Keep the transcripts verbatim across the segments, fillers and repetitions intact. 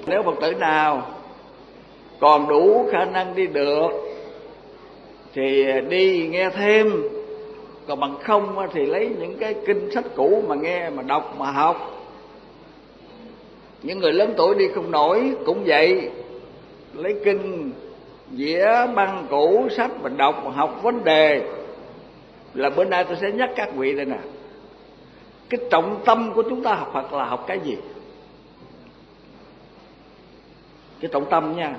Nếu Phật tử nào còn đủ khả năng đi được thì đi nghe thêm, còn bằng không thì lấy những cái kinh sách cũ mà nghe, mà đọc, mà học. Những người lớn tuổi đi không nổi cũng vậy, lấy kinh dĩa băng cũ sách mà đọc, mà học vấn đề. Là bữa nay tôi sẽ nhắc các vị đây nè, cái trọng tâm của chúng ta học Phật là học cái gì? Cái trọng tâm nha,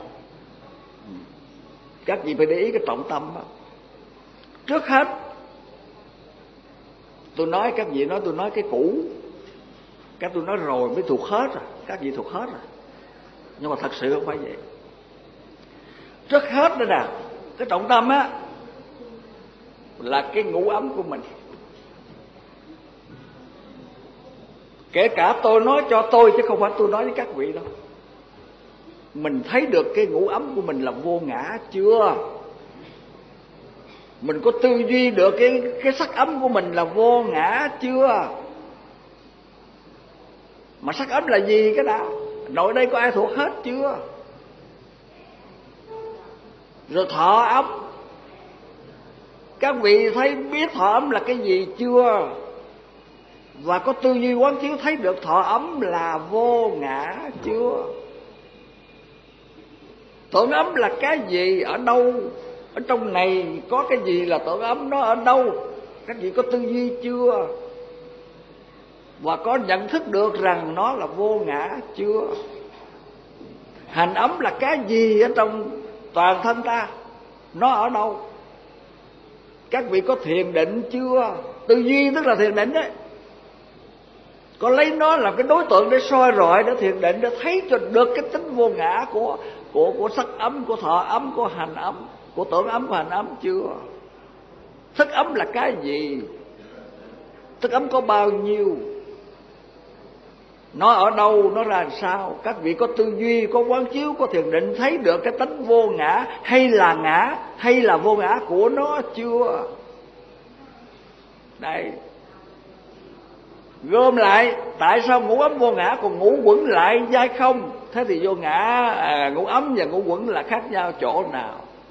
các vị phải để ý cái trọng tâm đó. Trước hết tôi nói các vị nói tôi nói cái cũ, các tôi nói rồi mới thuộc hết rồi, các vị thuộc hết rồi. Nhưng mà thật sự không phải vậy. Trước hết đó nè, cái trọng tâm á là cái ngũ ấm của mình. Kể cả tôi nói cho tôi chứ không phải tôi nói với các vị đâu. Mình thấy được cái ngũ ấm của mình là vô ngã chưa? Mình có tư duy được cái cái sắc ấm của mình là vô ngã chưa? Mà sắc ấm là gì cái nào? Nội đây có ai thuộc hết chưa? Rồi thọ ấm, các vị thấy biết thọ ấm là cái gì chưa? Và có tư duy quán chiếu thấy được thọ ấm là vô ngã chưa? Tưởng ấm là cái gì, ở đâu? Ở trong này có cái gì là tưởng ấm, nó ở đâu? Các vị có tư duy chưa? Và có nhận thức được rằng nó là vô ngã chưa? Hành ấm là cái gì ở trong toàn thân ta, nó ở đâu? Các vị có thiền định chưa? Tư duy tức là thiền định đấy. Có lấy nó làm cái đối tượng để soi rọi, để thiền định, để thấy cho được cái tính vô ngã của của của sắc ấm, của thọ ấm, của hành ấm, của tưởng ấm, của hành ấm chưa? Thức ấm là cái gì? Thức ấm có bao nhiêu? Nó ở đâu? Nó ra làm sao? Các vị có tư duy, có quán chiếu, có thiền định, thấy được cái tánh vô ngã hay là ngã, hay là vô ngã của nó chưa? Đây, gom lại, tại sao ngũ ấm vô ngã còn ngũ quẩn lại dai không? Thế thì vô ngã, à, ngũ ấm và ngũ quẩn là khác nhau chỗ nào?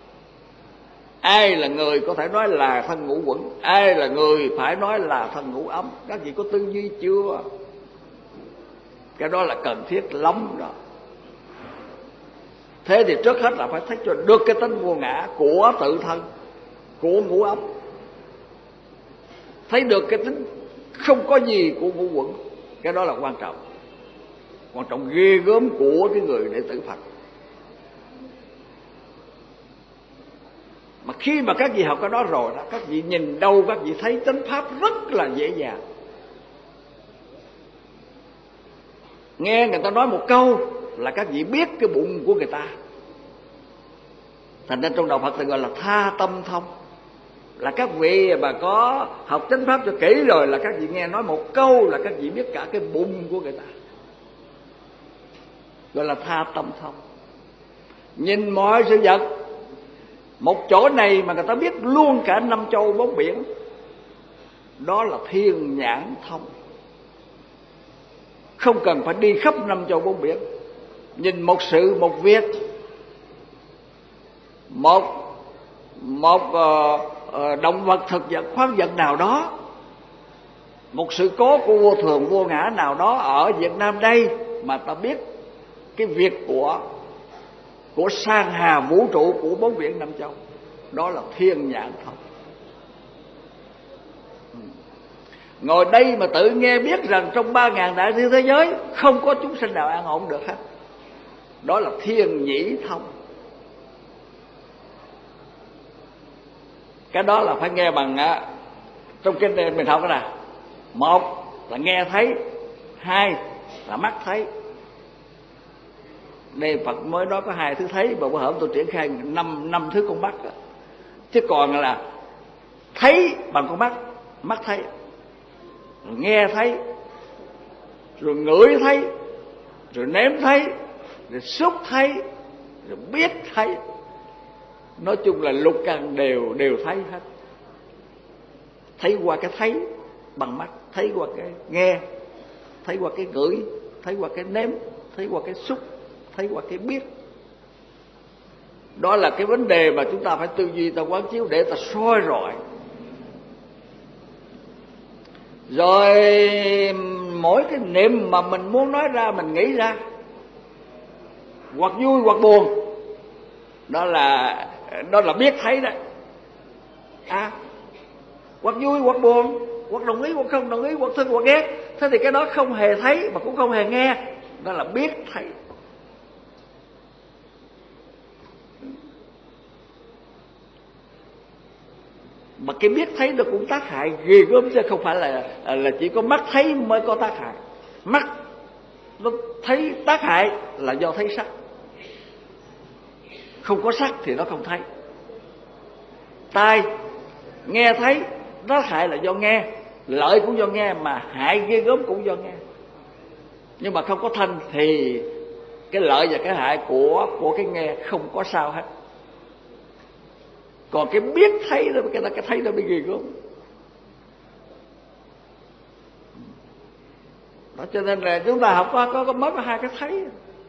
Ai là người có thể nói là thân ngũ quẩn, ai là người phải nói là thân ngũ ấm? Các vị có tư duy chưa? Cái đó là cần thiết lắm đó. Thế thì trước hết là phải thấy cho được cái tính vô ngã của tự thân, của ngũ ấm. Thấy được cái tính không có gì của ngũ quẩn. Cái đó là quan trọng, quan trọng ghê gớm của cái người đệ tử Phật. Mà khi mà các vị học cái đó rồi đó, các vị nhìn đâu các vị thấy chánh pháp rất là dễ dàng. Nghe người ta nói một câu là các vị biết cái bụng của người ta. Thành ra trong đạo Phật thì gọi là tha tâm thông. Là các vị mà có học chánh pháp cho kỹ rồi, là các vị nghe nói một câu là các vị biết cả cái bụng của người ta, gọi là tha tâm thông. Nhìn mọi sự vật một chỗ này mà người ta biết luôn cả năm châu bốn biển, đó là thiên nhãn thông. Không cần phải đi khắp năm châu bốn biển. Nhìn một sự, một việc, một một uh, uh, động vật, thực vật, khoáng vật nào đó, một sự cố của vô thường vô ngã nào đó ở Việt Nam đây, mà ta biết cái việc của của san hà vũ trụ, của bốn biển năm châu, đó là thiên nhãn thông. Ngồi đây mà tự nghe biết rằng trong ba ngàn đại thiên thế giới không có chúng sinh nào an ổn được hết, đó là thiên nhĩ thông. Cái đó là phải nghe bằng á, trong kinh này mình học cái nào, một là nghe thấy, hai là mắt thấy. Đây Phật mới nói có hai thứ thấy, và bữa hổm tôi triển khai năm năm thứ con mắt đó. Chứ còn là thấy bằng con mắt, mắt thấy, rồi nghe thấy, rồi ngửi thấy, rồi nếm thấy, rồi xúc thấy, rồi biết thấy. Nói chung là lục căn đều đều thấy hết. Thấy qua cái thấy bằng mắt, thấy qua cái nghe, thấy qua cái ngửi, thấy qua cái nếm, thấy qua cái xúc, thấy qua cái biết. Đó là cái vấn đề mà chúng ta phải tư duy, ta quán chiếu để ta soi rọi. Rồi mỗi cái niệm mà mình muốn nói ra, mình nghĩ ra, hoặc vui hoặc buồn, đó là đó là biết thấy đấy. À, hoặc vui hoặc buồn, hoặc đồng ý hoặc không đồng ý, hoặc thương hoặc ghét, thế thì cái đó không hề thấy mà cũng không hề nghe, đó là biết thấy. Mà cái biết thấy nó cũng tác hại ghê gớm, chứ không phải là là chỉ có mắt thấy mới có tác hại. Mắt nó thấy tác hại là do thấy sắc, không có sắc thì nó không thấy. Tai nghe thấy tác hại là do nghe, lợi cũng do nghe, mà hại ghê gớm cũng do nghe. Nhưng mà không có thanh thì cái lợi và cái hại của của cái nghe không có sao hết. Còn cái biết thấy đó, cái, cái thấy nó bị ghê gớm. Đó, cho nên là chúng ta học có có, có mới có hai cái thấy,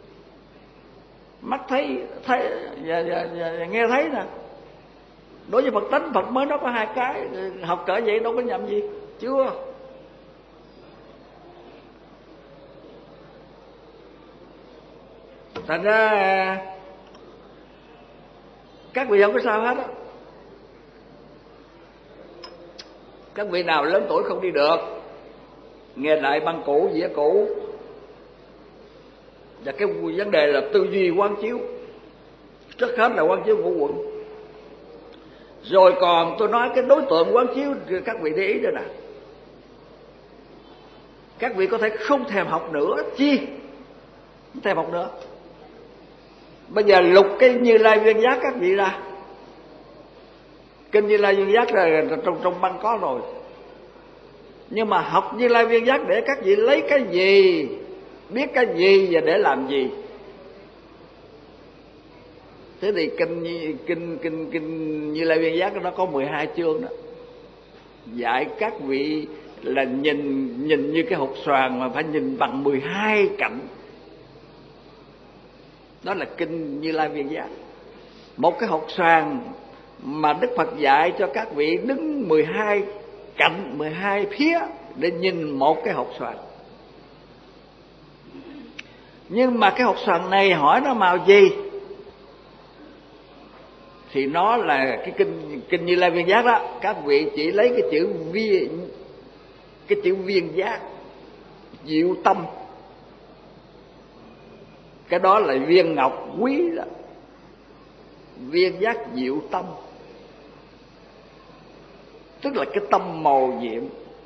mắt thấy thấy và, và, và, và nghe thấy nè. Đối với Phật tánh, Phật mới nó có hai cái, học cỡ vậy đâu có nhầm gì. Chưa. Thành ra các vị không có sao hết á. Các vị nào lớn tuổi không đi được, nghe lại băng cũ, dĩa cũ. Và cái vấn đề là tư duy quán chiếu, trước hết là quán chiếu ngũ quẩn. Rồi còn tôi nói cái đối tượng quán chiếu, các vị để ý đây nè. Các vị có thể không thèm học nữa, chi không thèm học nữa. Bây giờ lục cái Như Lai Viên Giác các vị ra, kinh Như Lai Viên Giác là trong trong băng có rồi. Nhưng mà học Như Lai Viên Giác để các vị lấy cái gì, biết cái gì và để làm gì? Thế thì kinh kinh kinh kinh Như Lai Viên Giác nó có mười hai chương đó, dạy các vị là nhìn nhìn như cái hột xoàn mà phải nhìn bằng mười hai cạnh. Đó là kinh Như Lai Viên Giác. Một cái hột xoàn mà Đức Phật dạy cho các vị đứng mười hai cạnh, mười hai phía để nhìn một cái hột xoàn. Nhưng mà cái hột xoàn này hỏi nó màu gì? Thì nó là cái kinh kinh Như Lai Viên Giác đó, các vị chỉ lấy cái chữ viên, cái chữ viên giác, diệu tâm. Cái đó là viên ngọc quý đó. Viên giác diệu tâm, tức là cái tâm màu nhiệm.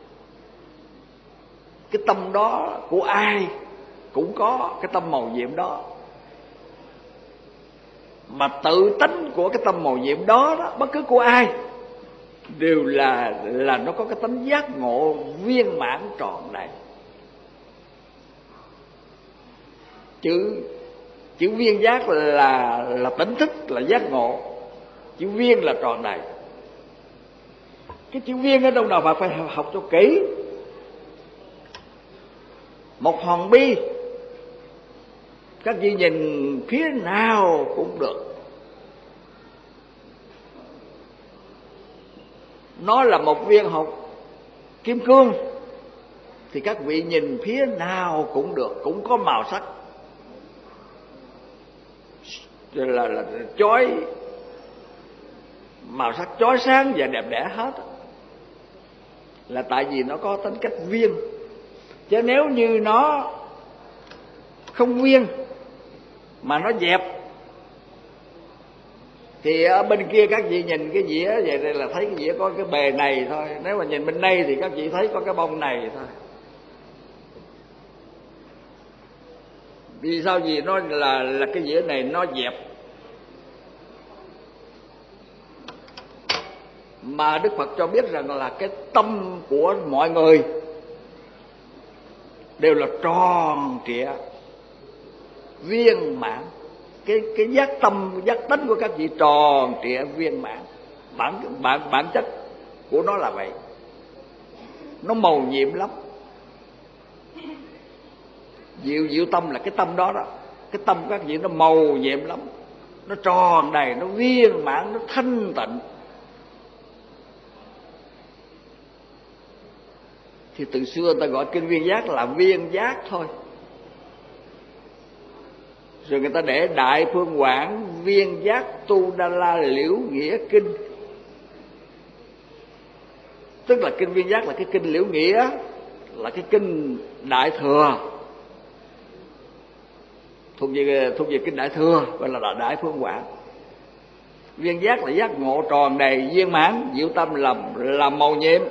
Cái tâm đó của ai cũng có cái tâm màu nhiệm đó. Mà tự tánh của cái tâm màu nhiệm đó, đó bất cứ của ai đều là là nó có cái tánh giác ngộ viên mãn tròn đầy. Chữ chữ viên giác là là tỉnh thức, là giác ngộ. Chữ viên là tròn đầy. Cái chữ viên ở đâu nào mà phải học cho kỹ. Một hòn bi, các vị nhìn phía nào cũng được. Nó là một viên hột kim cương thì các vị nhìn phía nào cũng được, cũng có màu sắc là là chói, màu sắc chói sáng và đẹp đẽ hết. Là tại vì nó có tính cách viên. Chứ nếu như nó không viên mà nó dẹp thì ở bên kia các vị nhìn cái dĩa vậy là thấy cái dĩa có cái bề này thôi. Nếu mà nhìn bên đây thì các vị thấy có cái bông này thôi. Vì sao? Vì nó là là cái dĩa này nó dẹp. Mà Đức Phật cho biết rằng là cái tâm của mọi người đều là tròn trịa, viên mãn. Cái cái giác tâm, giác tánh của các vị tròn trịa viên mãn. Bản bản bản chất của nó là vậy. Nó màu nhiệm lắm. Diệu diệu tâm là cái tâm đó đó. cái tâm các vị nó màu nhiệm lắm, nó tròn đầy, nó viên mãn, nó thanh tịnh. Thì từ xưa ta gọi kinh viên giác là viên giác thôi. Rồi người ta để Đại Phương Quảng Viên Giác Tu Đa La Liễu Nghĩa Kinh. Tức là kinh viên giác là cái kinh liễu nghĩa, là cái kinh Đại Thừa, thuộc về thuộc về kinh Đại Thừa, gọi là Đại Phương Quảng. Viên giác là giác ngộ tròn đầy viên mãn, diệu tâm là là màu nhiệm.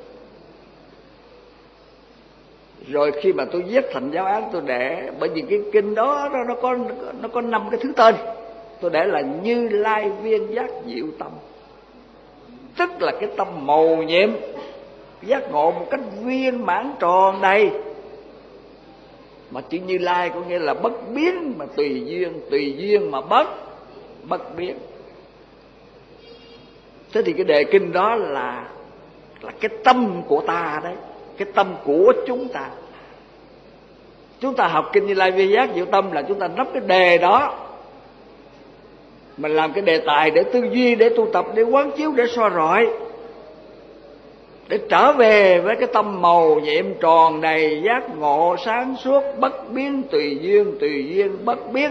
Rồi khi mà tôi viết thành giáo án, tôi để, bởi vì cái kinh đó nó, nó có nó có năm cái thứ tên, tôi để là Như Lai Viên Giác Diệu Tâm, tức là cái tâm màu nhiệm, giác ngộ một cách viên mãn tròn đầy. Mà chữ Như Lai có nghĩa là bất biến mà tùy duyên, tùy duyên mà bất bất biến. Thế thì cái đề kinh đó là là cái tâm của ta đấy, cái tâm của chúng ta. Chúng ta học kinh Như Lai Viên Giác Diệu Tâm là chúng ta nắm cái đề đó, mình làm cái đề tài để tư duy, để tu tập, để quán chiếu, để soi rọi, để trở về với cái tâm màu nhiệm tròn đầy, giác ngộ sáng suốt, bất biến tùy duyên, tùy duyên bất biến.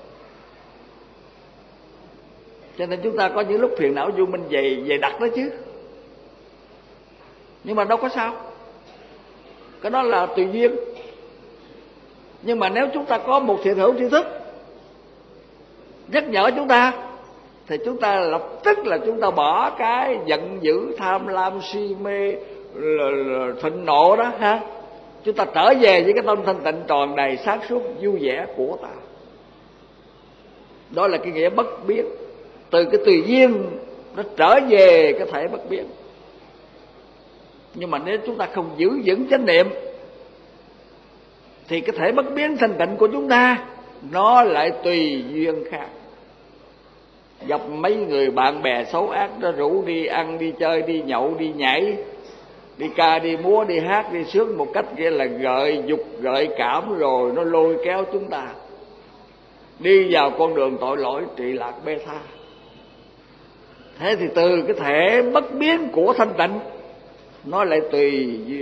Cho nên chúng ta có những lúc phiền não vô minh dày dày đặc đó chứ, nhưng mà đâu có sao, cái đó là tùy duyên. Nhưng mà nếu chúng ta có một thiện hữu tri thức nhắc nhở chúng ta, thì chúng ta lập tức là chúng ta bỏ cái giận dữ, tham lam, si mê, thịnh nộ đó ha. Chúng ta trở về với cái tâm thanh tịnh tròn đầy, sáng suốt, vui vẻ của ta. Đó là cái nghĩa bất biến. Từ cái tùy duyên nó trở về cái thể bất biến. Nhưng mà nếu chúng ta không giữ vững chánh niệm, thì cái thể bất biến thanh tịnh của chúng ta nó lại tùy duyên khác. Gặp mấy người bạn bè xấu ác nó rủ đi ăn, đi chơi, đi nhậu, đi nhảy, đi ca, đi múa, đi hát, đi sướng một cách kia là gợi dục, gợi cảm, rồi nó lôi kéo chúng ta đi vào con đường tội lỗi trụy lạc bê tha. Thế thì từ cái thể bất biến của thanh tịnh nó lại tùy duyên.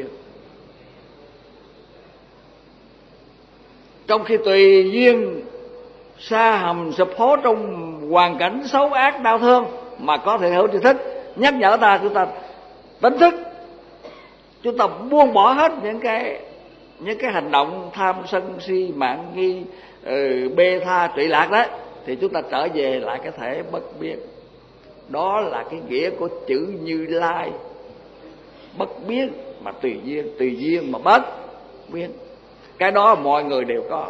Trong khi tùy duyên sa hầm sụp hố trong hoàn cảnh xấu ác đau thương, mà có thể hữu tri thức nhắc nhở ta, chúng ta tỉnh thức, chúng ta buông bỏ hết những cái những cái hành động tham sân si mạn nghi, ừ, bê tha trụy lạc đó, thì chúng ta trở về lại cái thể bất biến. Đó là cái nghĩa của chữ Như Lai, bất biến mà tùy duyên, tùy duyên mà bất biến. Cái đó mọi người đều có.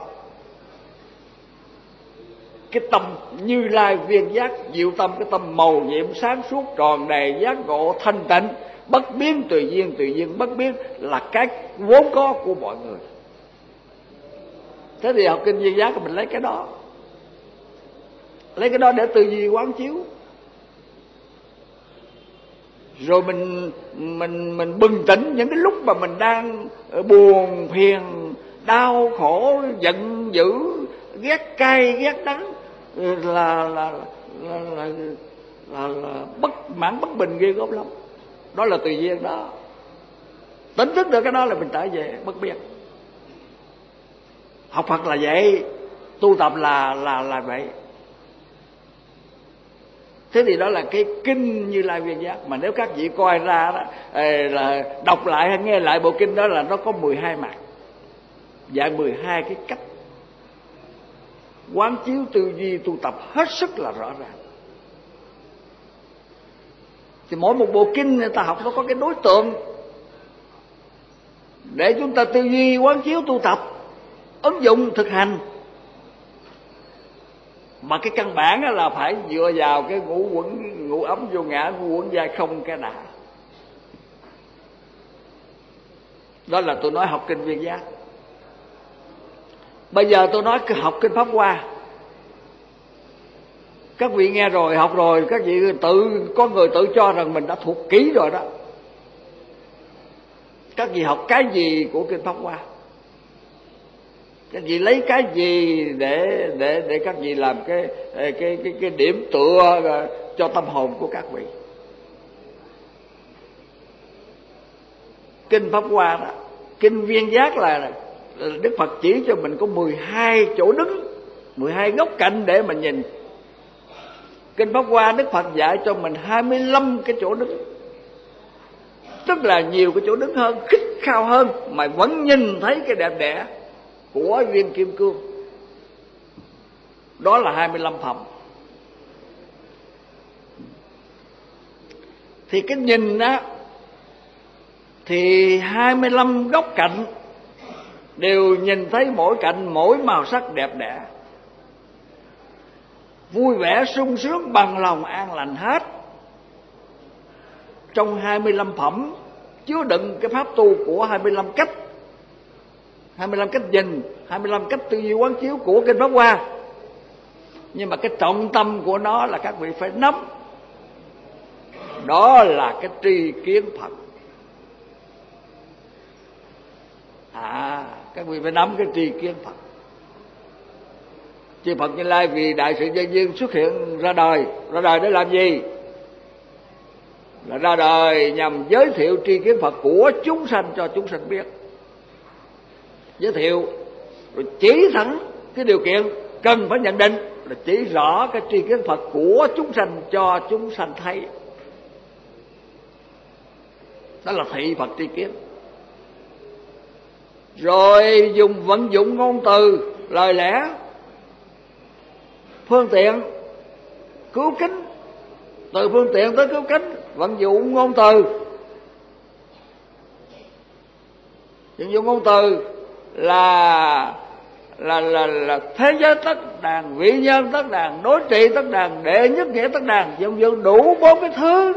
Cái tâm Như Lai Viên Giác Diệu Tâm, cái tâm màu nhiệm sáng suốt tròn đầy, giác ngộ thanh tịnh, bất biến tùy duyên, tùy duyên bất biến, là cái vốn có của mọi người. Thế thì học kinh Viên Giác mình lấy cái đó, lấy cái đó để tư duy quán chiếu. Rồi mình mình mình bừng tỉnh những cái lúc mà mình đang buồn phiền, đau khổ, giận dữ, ghét cay, ghét đắng, là là là là, là, là, là bất mãn, bất bình ghê gớm lắm. Đó là tùy duyên đó. Tỉnh thức được cái đó là mình trở về bất biến. Học Phật là vậy, tu tập là là là vậy. Thế thì đó là cái kinh Như Lai Viên Giác. Mà nếu các vị coi ra đó, là đọc lại hay nghe lại bộ kinh đó, là nó có mười hai mặt, dạy mười hai cái cách quán chiếu tư duy tu tập hết sức là rõ ràng. Thì mỗi một bộ kinh người ta học nó có cái đối tượng để chúng ta tư duy quán chiếu tu tập, ứng dụng thực hành. Mà cái căn bản là phải dựa vào cái ngũ quẩn, ngũ ấm vô ngã, ngũ quẩn giai không cái đà. Đó là tôi nói học kinh Viên Giác. Bây giờ tôi nói học kinh Pháp Hoa. Các vị nghe rồi, học rồi, các vị tự có người tự cho rằng mình đã thuộc kỹ rồi đó. Các vị học cái gì của kinh Pháp Hoa? Các vị lấy cái gì để để để các vị làm cái cái cái cái điểm tựa cho tâm hồn của các vị? Kinh Pháp Hoa đó, kinh Viên Giác là Đức Phật chỉ cho mình có mười hai chỗ đứng, mười hai góc cạnh để mà nhìn. Kinh Pháp Hoa Đức Phật dạy cho mình hai mươi lăm cái chỗ đứng, tức là nhiều cái chỗ đứng hơn, khích khao hơn, mà vẫn nhìn thấy cái đẹp đẽ của viên kim cương. Đó là hai mươi lăm phẩm. Thì cái nhìn á, thì hai mươi lăm góc cạnh đều nhìn thấy mỗi cạnh mỗi màu sắc đẹp đẽ, vui vẻ sung sướng bằng lòng an lành hết. Trong hai mươi lăm phẩm chứa đựng cái pháp tu của hai mươi lăm cách, hai mươi lăm cách nhìn, hai mươi lăm cách tư duy quán chiếu của kinh Pháp Hoa. Nhưng mà cái trọng tâm của nó là các vị phải nắm, đó là cái tri kiến Phật. À, các vị phải nắm cái tri kiến Phật. Chư Phật Như Lai vì đại sự nhân duyên xuất hiện ra đời. Ra đời để làm gì? Là ra đời nhằm giới thiệu tri kiến Phật của chúng sanh cho chúng sanh biết. Giới thiệu rồi chỉ thẳng cái điều kiện cần phải nhận định, là chỉ rõ cái tri kiến Phật của chúng sanh cho chúng sanh thấy. Đó là thị Phật tri kiến. Rồi dùng vận dụng ngôn từ, lời lẽ, phương tiện cứu kính, từ phương tiện tới cứu kính, vận dụng ngôn từ. Vận dụng ngôn từ là là là là thế giới tất đàn, vị nhân tất đàn, đối trị tất đàn, đệ nhất nghĩa tất đàn, vận dụng đủ bốn cái thứ,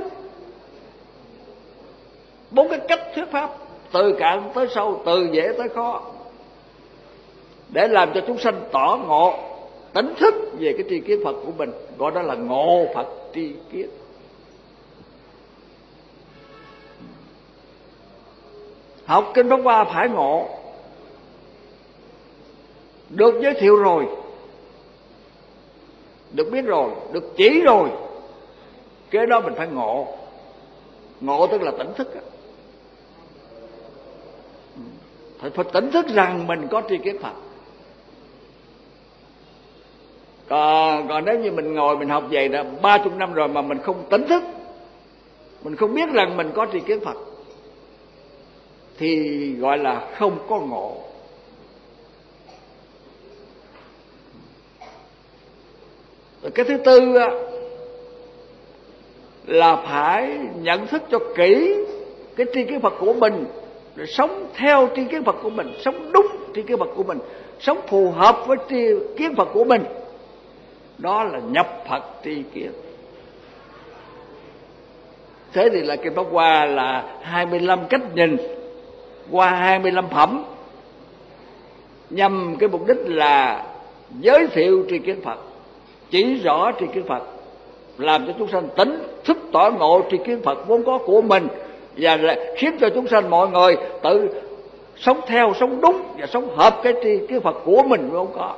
bốn cái cách thuyết pháp, từ cạn tới sâu, từ dễ tới khó, để làm cho chúng sanh tỏ ngộ, tỉnh thức về cái tri kiến Phật của mình, gọi đó là ngộ Phật tri kiến. Học kinh Pháp Hoa phải ngộ, được giới thiệu rồi, được biết rồi, được chỉ rồi, cái đó mình phải ngộ. Ngộ tức là tỉnh thức á. Phải, phải tỉnh thức rằng mình có tri kiến Phật. Còn, còn nếu như mình ngồi mình học vậy đã ba chục năm rồi mà mình không tỉnh thức, mình không biết rằng mình có tri kiến Phật, thì gọi là không có ngộ. Rồi cái thứ tư á, là phải nhận thức cho kỹ cái tri kiến Phật của mình, rồi sống theo tri kiến Phật của mình, sống đúng tri kiến Phật của mình, sống phù hợp với tri kiến Phật của mình. Đó là nhập Phật tri kiến. Thế thì là kinh Pháp Hoa là hai mươi lăm cách nhìn qua hai mươi lăm phẩm, nhằm cái mục đích là giới thiệu tri kiến Phật, chỉ rõ tri kiến Phật, làm cho chúng sanh tỉnh thức tỏ ngộ tri kiến Phật vốn có của mình, và khiến cho chúng sanh mọi người tự sống theo, sống đúng và sống hợp cái tri kiến Phật của mình vốn có.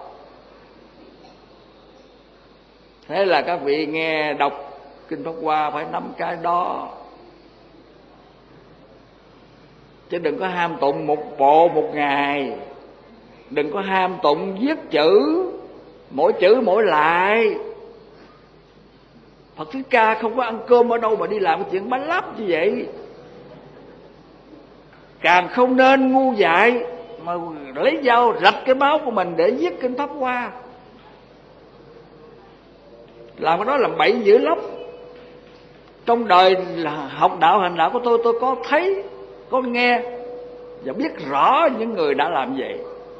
Thế là các vị nghe đọc kinh Pháp Hoa phải nắm cái đó, chứ đừng có ham tụng một bộ một ngày, đừng có ham tụng viết chữ, mỗi chữ mỗi lại. Phật Thích Ca không có ăn cơm ở đâu mà đi làm cái chuyện bánh láp như vậy. Càng không nên ngu dại mà lấy dao rạch cái máu của mình để viết kinh Pháp Hoa. Làm cái đó làm bậy dữ lắm. Trong đời là học đạo hành đạo của tôi, tôi có thấy, có nghe và biết rõ những người đã làm vậy.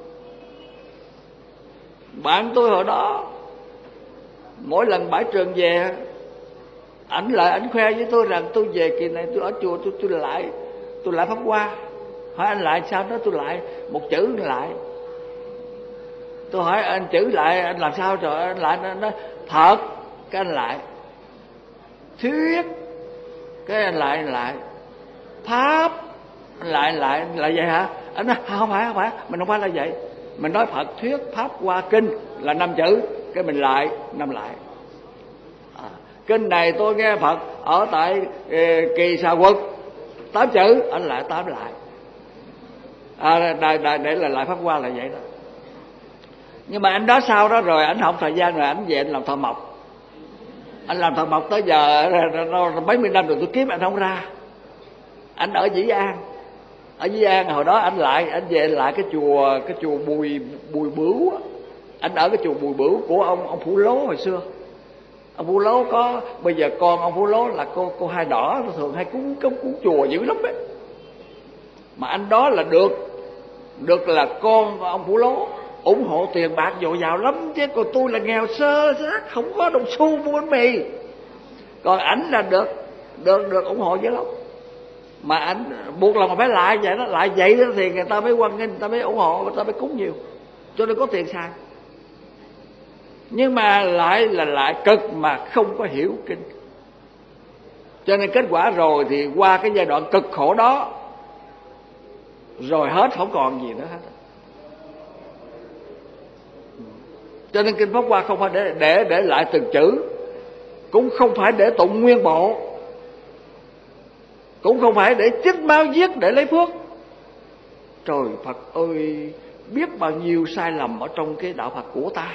Bạn tôi hồi đó, mỗi lần bãi trường về, ảnh lại ảnh khoe với tôi rằng tôi về kỳ này tôi ở chùa tôi tôi lại tôi lại Pháp Hoa. Hỏi anh lại sao đó? Tôi lại một chữ lại. Tôi hỏi anh chữ lại anh làm sao rồi? Anh lại nó nói thật. Cái anh lại thuyết, cái anh lại anh lại pháp, anh lại lại lại vậy hả? Anh nói không phải không phải mình không phải là vậy, Mình nói Phật thuyết pháp qua kinh là năm chữ, cái mình lại năm lại. À, kinh này tôi nghe Phật ở tại eh, Kỳ Xà Quật, tám chữ, anh lại tám lại. À, để, để, để là lại pháp qua là vậy đó. Nhưng mà anh đó sau đó rồi anh học thời gian rồi anh về anh làm thợ mộc. Anh làm thợ mộc tới giờ mấy mươi năm rồi tôi kiếm anh không ra. Anh ở Dĩ An, ở Dĩ An hồi đó anh lại anh về lại cái chùa cái chùa Bùi Bùi Bửu á. Anh ở cái chùa Bùi Bửu của ông ông Phú Lố hồi xưa. Ông Phú Lố có bây giờ con ông Phú Lố là cô cô Hai Đỏ, thường hay cúng cúng cúng chùa dữ lắm ấy. Mà anh đó là được được là con ông Phú Lố ủng hộ tiền bạc dồi dào lắm, chứ còn tôi là nghèo sơ xác, không có đồng xu mua bánh mì. Còn ảnh là được được được ủng hộ dữ lắm. Mà ảnh buộc lòng mà phải lại vậy đó, lại vậy đó thì người ta mới quan nghênh, người ta mới ủng hộ, người ta mới cúng nhiều, cho nên có tiền xài. Nhưng mà lại là lại cực mà không có hiểu kinh, cho nên kết quả rồi thì qua cái giai đoạn cực khổ đó rồi hết, không còn gì nữa hết. Cho nên kinh Pháp Hoa không phải để để để lại từng chữ, cũng không phải để tụng nguyên bộ, cũng không phải để chích máu giết để lấy phước. Trời Phật ơi, biết bao nhiêu sai lầm ở trong cái đạo Phật của ta.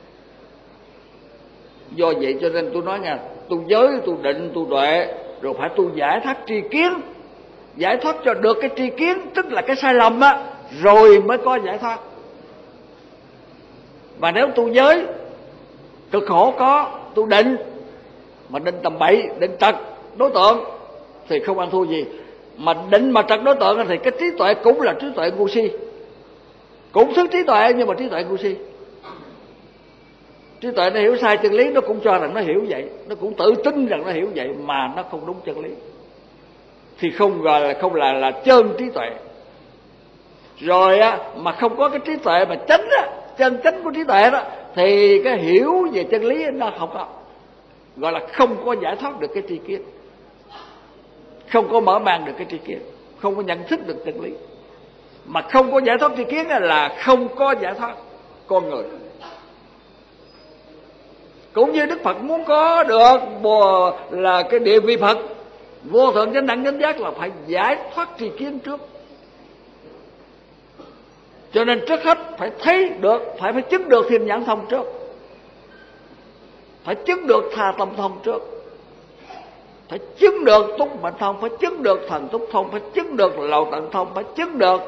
Do vậy cho nên tôi nói nha, tu giới, tu định, tu tuệ, rồi phải tu giải thoát tri kiến. Giải thoát cho được cái tri kiến, tức là cái sai lầm á, rồi mới có giải thoát. Và nếu tu giới cực khổ có, tu định mà định tầm bậy, định trật đối tượng thì không ăn thua gì. Mà định mà trật đối tượng thì cái trí tuệ cũng là trí tuệ ngu si, cũng thức trí tuệ nhưng mà trí tuệ ngu si. Trí tuệ nó hiểu sai chân lý, nó cũng cho rằng nó hiểu vậy, nó cũng tự tin rằng nó hiểu vậy mà nó không đúng chân lý, thì không gọi là không là là chân trí tuệ. Rồi á mà không có cái trí tuệ mà chánh á, chân chánh của trí tuệ đó, thì cái hiểu về chân lý nó không có, gọi là không có giải thoát được cái tri kiến, không có mở mang được cái tri kiến, không có nhận thức được chân lý. Mà không có giải thoát tri kiến là không có giải thoát con người. Cũng như Đức Phật muốn có được bồ là cái địa vị Phật vô thượng chánh đẳng chánh giác là phải giải thoát tri kiến trước. Cho nên trước hết phải thấy được, phải phải chứng được thiền nhãn thông trước, phải chứng được tha tâm thông trước, phải chứng được túc mệnh thông, phải chứng được thần túc thông, phải chứng được lậu tận thông, phải chứng được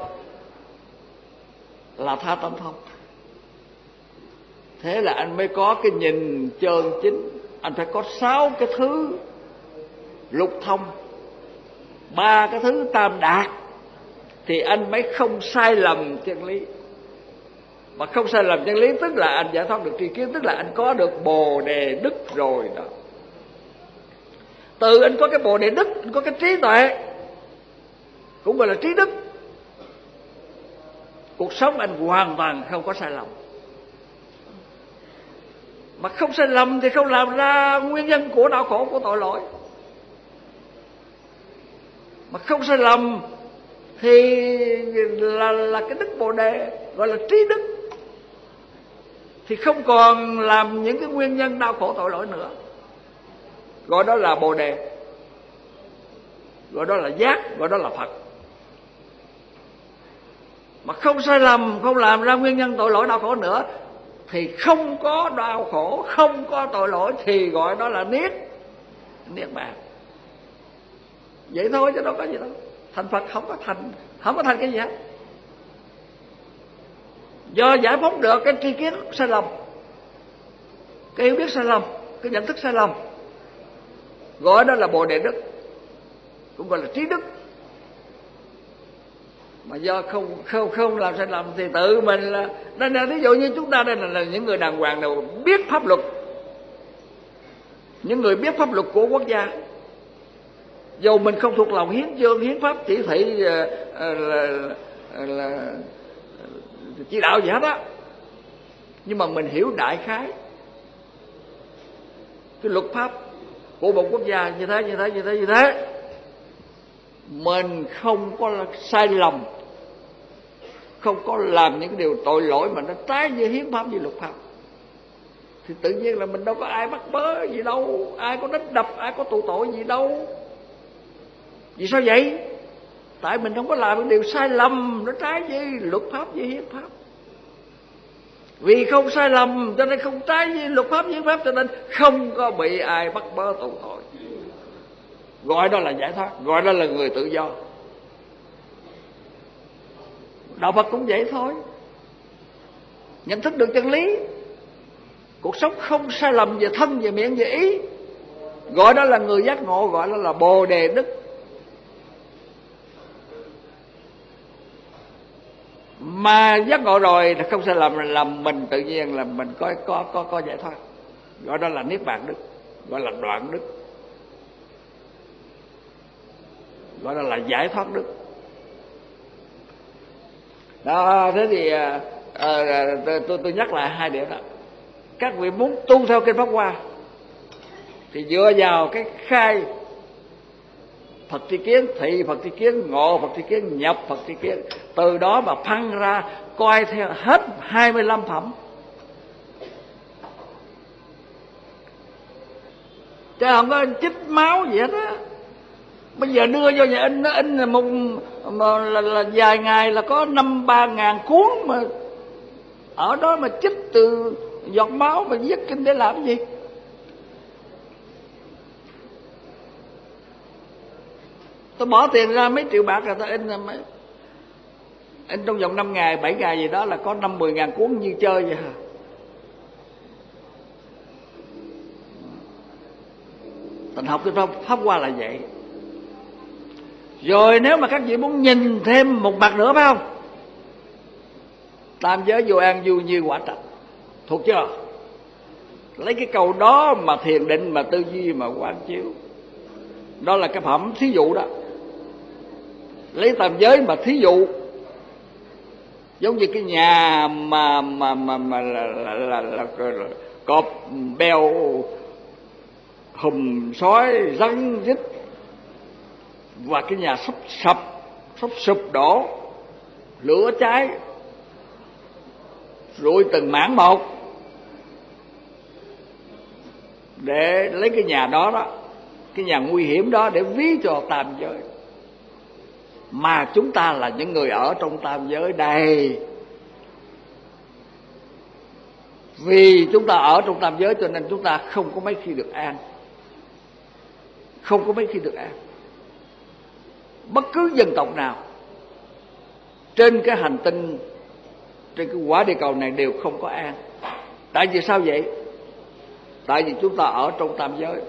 là tha tâm thông. Thế là anh mới có cái nhìn chân chính. Anh phải có sáu cái thứ lục thông, ba cái thứ tam đạt, thì anh mới không sai lầm chân lý. Mà không sai lầm chân lý tức là anh giải thoát được tri kiến, tức là anh có được bồ đề đức rồi đó. Từ anh có cái bồ đề đức, anh có cái trí tuệ, cũng gọi là trí đức, cuộc sống anh hoàn toàn không có sai lầm. Mà không sai lầm thì không làm ra nguyên nhân của đau khổ, của tội lỗi. Mà không sai lầm thì là, là cái đức bồ đề, gọi là trí đức, thì không còn làm những cái nguyên nhân đau khổ tội lỗi nữa, gọi đó là bồ đề, gọi đó là giác, gọi đó là Phật. Mà không sai lầm, không làm ra nguyên nhân tội lỗi đau khổ nữa, thì không có đau khổ, không có tội lỗi, thì gọi đó là niết, niết bàn. Vậy thôi chứ đâu có gì đâu. Thành Phật không có thành, không có thành cái gì hết. Do giải phóng được cái tri kiến sai lầm, cái hiểu biết sai lầm, cái nhận thức sai lầm, gọi đó là bồ đề đức, cũng gọi là trí đức. Mà do không không không làm sai lầm thì tự mình là, đây là ví dụ như chúng ta đây là, là những người đàng hoàng nào biết pháp luật, những người biết pháp luật của quốc gia, dù mình không thuộc lòng hiến chương, hiến pháp, chỉ thị là, là, là, là chỉ đạo gì hết á, nhưng mà mình hiểu đại khái cái luật pháp của một quốc gia như thế, như thế, như thế, như thế, mình không có sai lầm không có làm những điều tội lỗi mà nó trái với hiến pháp, với luật pháp, thì tự nhiên là mình đâu có ai bắt bớ gì đâu, ai có đánh đập, ai có tù tội gì đâu. Vì sao vậy? Tại mình không có làm những điều sai lầm, nó trái với luật pháp, với hiến pháp. Vì không sai lầm cho nên không trái với luật pháp, với hiến pháp, cho nên không có bị ai bắt bớ tù tội. Gọi đó là giải thoát, gọi đó là người tự do. Đạo Phật cũng vậy thôi. Nhận thức được chân lý, cuộc sống không sai lầm về thân, về miệng, về ý, gọi đó là người giác ngộ, gọi đó là Bồ Đề Đức. Mà giác ngộ rồi là không sai lầm, là mình tự nhiên là mình có có có có giải thoát, gọi đó là niết bàn đức, gọi là đoạn đức, gọi đó là giải thoát đức. Đó, thế thì à, à, tôi tôi nhắc lại hai điểm đó. Các vị muốn tu theo kinh Pháp Hoa thì dựa vào cái khai Phật tri kiến, thị Phật tri kiến, ngộ Phật tri kiến, nhập Phật tri kiến, từ đó mà phân ra coi theo hết hai mươi lăm phẩm. Chứ không có chích máu gì hết á. Bây giờ đưa vô nhà in, nó in là một mà là, là vài ngày là có năm ba ngàn cuốn, mà ở đó mà chích từ giọt máu mà viết kinh để làm gì? Tôi bỏ tiền ra mấy triệu bạc là tôi in, là mấy in trong vòng năm ngày, bảy ngày gì đó là có năm mười ngàn cuốn như chơi vậy hả? Thành học cái Pháp Hoa là vậy. Rồi nếu mà các vị muốn nhìn thêm một mặt nữa phải không? Tam giới vô an du như quả trạch, thuộc chưa? Lấy cái câu đó mà thiền định, mà tư duy, mà quán chiếu. Đó là cái phẩm thí dụ đó. Lấy tam giới mà thí dụ, giống như cái nhà mà mà mà mà là là là, là, là, là cọp beo hùm sói rắn rít, và cái nhà sắp sập, sắp sụp đổ, lửa cháy rụi từng mảng một, để lấy cái nhà đó đó, cái nhà nguy hiểm đó để ví cho tam giới. Mà chúng ta là những người ở trong tam giới đây. Vì chúng ta ở trong tam giới cho nên chúng ta không có mấy khi được an, không có mấy khi được an. Bất cứ dân tộc nào trên cái hành tinh, trên cái quả địa cầu này đều không có an. Tại vì sao vậy? Tại vì chúng ta ở trong tam giới,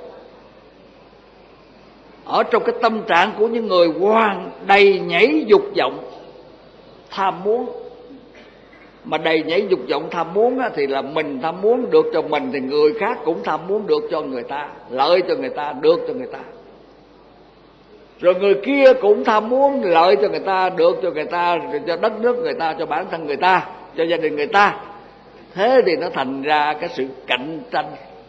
ở trong cái tâm trạng của những người hoàn đầy nhảy dục vọng tham muốn. Mà đầy nhảy dục vọng tham muốn á, thì là mình tham muốn được cho mình, thì người khác cũng tham muốn được cho người ta, lợi cho người ta, được cho người ta. Rồi người kia cũng tham muốn lợi cho người ta, được cho người ta, cho đất nước người ta, cho bản thân người ta, cho gia đình người ta. Thế thì nó thành ra cái sự cạnh tranh,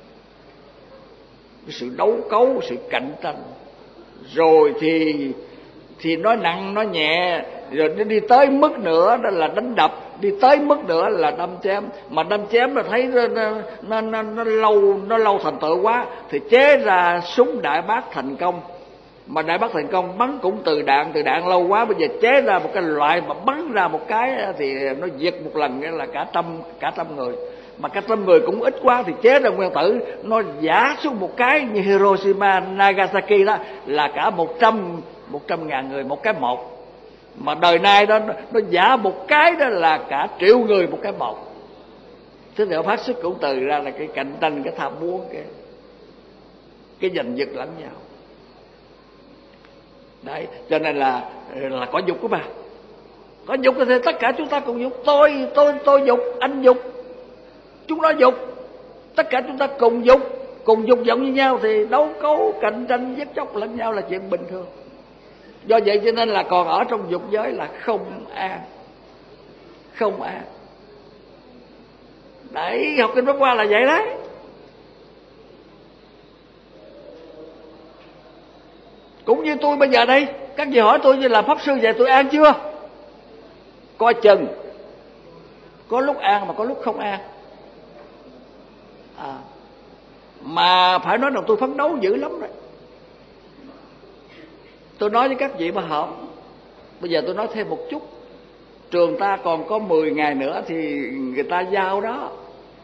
cái sự đấu cấu, sự cạnh tranh. Rồi thì thì nói nặng nói nhẹ, rồi nó đi tới mức nữa đó là đánh đập, đi tới mức nữa là đâm chém. Mà đâm chém là thấy nó, nó, nó, nó lâu nó lâu thành tựu quá thì chế ra súng đại bác thành công. Mà đại bác thành công bắn cũng từ đạn, từ đạn lâu quá, bây giờ chế ra một cái loại mà bắn ra một cái thì nó diệt một lần nghĩa là cả trăm cả trăm người. Mà cả trăm người cũng ít quá thì chế ra nguyên tử, nó giả xuống một cái như Hiroshima, Nagasaki đó là cả một trăm một trăm ngàn người một cái một. Mà đời nay đó nó giả một cái đó là cả triệu người một cái một. Thế thì phát xuất cũng từ ra là cái cạnh tranh, cái tham muốn, cái cái giành giật lẫn nhau. Đấy, cho nên là là có dục của bà. Có dục thì tất cả chúng ta cùng dục. Tôi tôi tôi dục, anh dục, chúng nó dục, tất cả chúng ta cùng dục, cùng dục vọng như nhau thì đấu cấu, cạnh tranh, giết chóc lẫn nhau là chuyện bình thường. Do vậy cho nên là còn ở trong dục giới là không an, không an. Đấy, học kinh Pháp Hoa là vậy đấy. Cũng như tôi bây giờ đây, các vị hỏi tôi như là pháp sư vậy, tôi an chưa? coi chừng, có lúc an mà có lúc không an. À, mà phải nói rằng tôi phấn đấu dữ lắm rồi. Tôi nói với các vị mà họp, bây giờ tôi nói thêm một chút. Trường ta còn có mười ngày nữa thì người ta giao đó,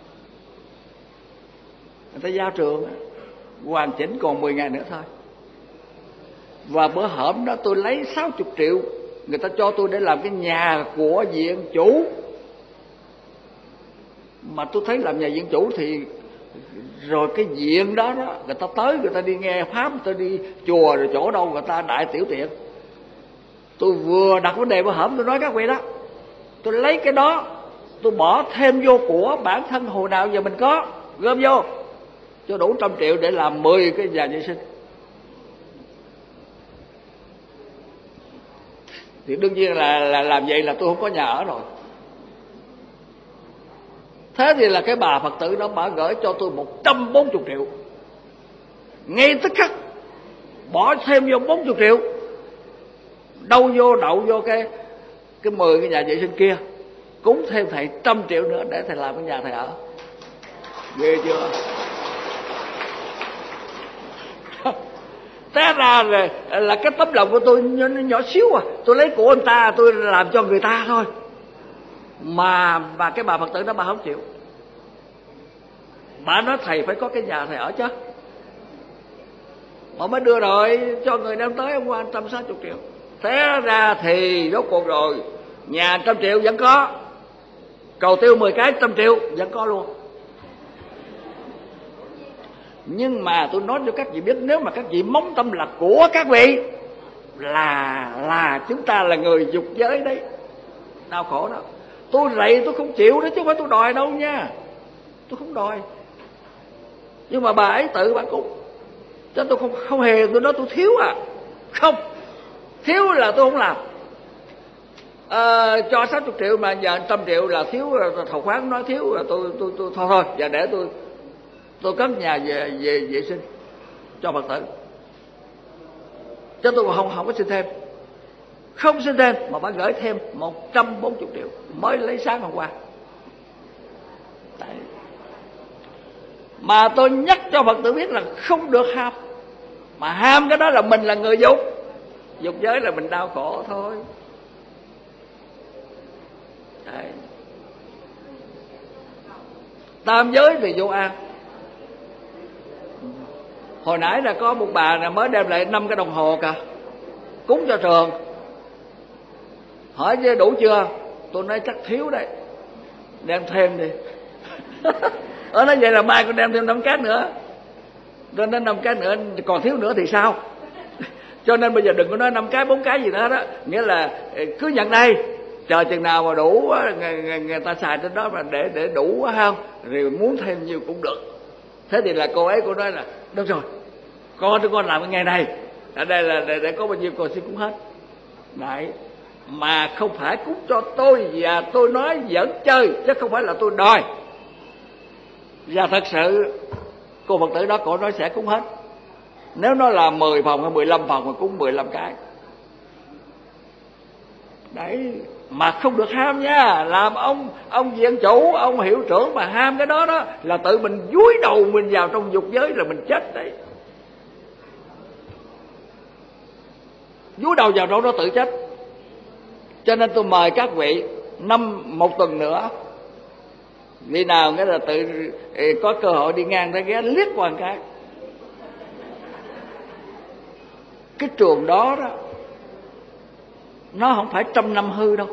người ta giao trường hoàn chỉnh còn mười ngày nữa thôi. Và bữa hổm đó tôi lấy sáu mươi triệu người ta cho tôi để làm cái nhà của viện chủ. Mà tôi thấy làm nhà viện chủ thì rồi cái viện đó đó, người ta tới người ta đi nghe pháp, người ta đi chùa rồi chỗ đâu người ta đại tiểu tiện. Tôi vừa đặt vấn đề bữa hổm tôi nói các vị đó, tôi lấy cái đó tôi bỏ thêm vô của bản thân hồi nào giờ mình có, gom vô cho đủ trăm triệu để làm mười cái nhà vệ sinh. Thì đương nhiên là, là làm vậy là tôi không có nhà ở rồi. Thế thì là cái bà Phật tử đó bà gửi cho tôi một trăm bốn mươi triệu, ngay tức khắc bỏ thêm vô bốn mươi triệu, đâu vô đậu vô cái cái mười cái nhà vệ sinh kia, cúng thêm thầy trăm triệu nữa để thầy làm cái nhà thầy ở. Ghê chưa? Té ra là, là cái tấm lòng của tôi nhỏ, nhỏ xíu à, tôi lấy của anh ta tôi làm cho người ta thôi. Mà mà cái bà Phật tử đó bà không chịu. Bà nói thầy phải có cái nhà thầy ở chứ. Mà mới đưa rồi cho người đem tới hôm qua một trăm sáu mươi triệu. Thế ra thì rốt cuộc rồi, nhà trăm triệu vẫn có, cầu tiêu mười cái trăm triệu vẫn có luôn. Nhưng mà tôi nói cho các vị biết, nếu mà các vị mong tâm là của các vị, là là chúng ta là người dục giới đấy, đau khổ đó. Tôi rầy tôi không chịu đó chứ không phải tôi đòi đâu nha, tôi không đòi. Nhưng mà bà ấy tự bà cũng, cho tôi không không hề tôi nói tôi thiếu à, không thiếu là tôi không làm. À, cho sáu mươi triệu mà giờ trăm triệu là thiếu, thầu khoáng nói thiếu là tôi tôi tôi thôi thôi, giờ để tôi tôi cất nhà về về vệ sinh cho Phật tử, chứ tôi còn không không có xin thêm, không xin thêm. Mà bà gửi thêm một trăm bốn mươi triệu mới lấy sáng hôm qua. Đấy. Mà tôi nhắc cho Phật tử biết là không được ham, mà ham cái đó là mình là người dục, dục giới là mình đau khổ thôi. Đấy. Tam giới thì vô an. Hồi nãy là có một bà là mới đem lại năm cái đồng hồ cả, cúng cho trường. Hỏi với đủ chưa? Tôi nói chắc thiếu đấy, đem thêm đi. Ở nói vậy là mai con đem thêm năm cái nữa. Rồi đến năm cái nữa còn thiếu nữa thì sao? Cho nên bây giờ đừng có nói năm cái bốn cái gì nữa đó, nghĩa là cứ nhận đây, chờ chừng nào mà đủ người, người, người ta xài trên đó mà để để đủ không, rồi muốn thêm nhiều cũng được. Thế thì là cô ấy cô nói là được rồi, con cho con làm cái ngày này, ở đây là để, để có bao nhiêu con xin cũng hết. Đấy, mà không phải cúng cho tôi và tôi nói giỡn chơi, chứ không phải là tôi đòi. Và thật sự cô Phật tử đó cổ nói sẽ cúng hết. Nếu nó là mười phòng hay mười lăm phòng mà cúng mười lăm cái. Đấy, mà không được ham nha. Làm ông ông viện chủ, ông hiệu trưởng mà ham cái đó đó là tự mình dúi đầu mình vào trong dục giới là mình chết đấy. Dúi đầu vào đâu đó tự chết. Cho nên tôi mời các vị năm một tuần nữa, đi nào nghĩa là tự có cơ hội đi ngang ra ghé liếc qua một cái. Cái trường đó đó nó không phải trăm năm hư đâu.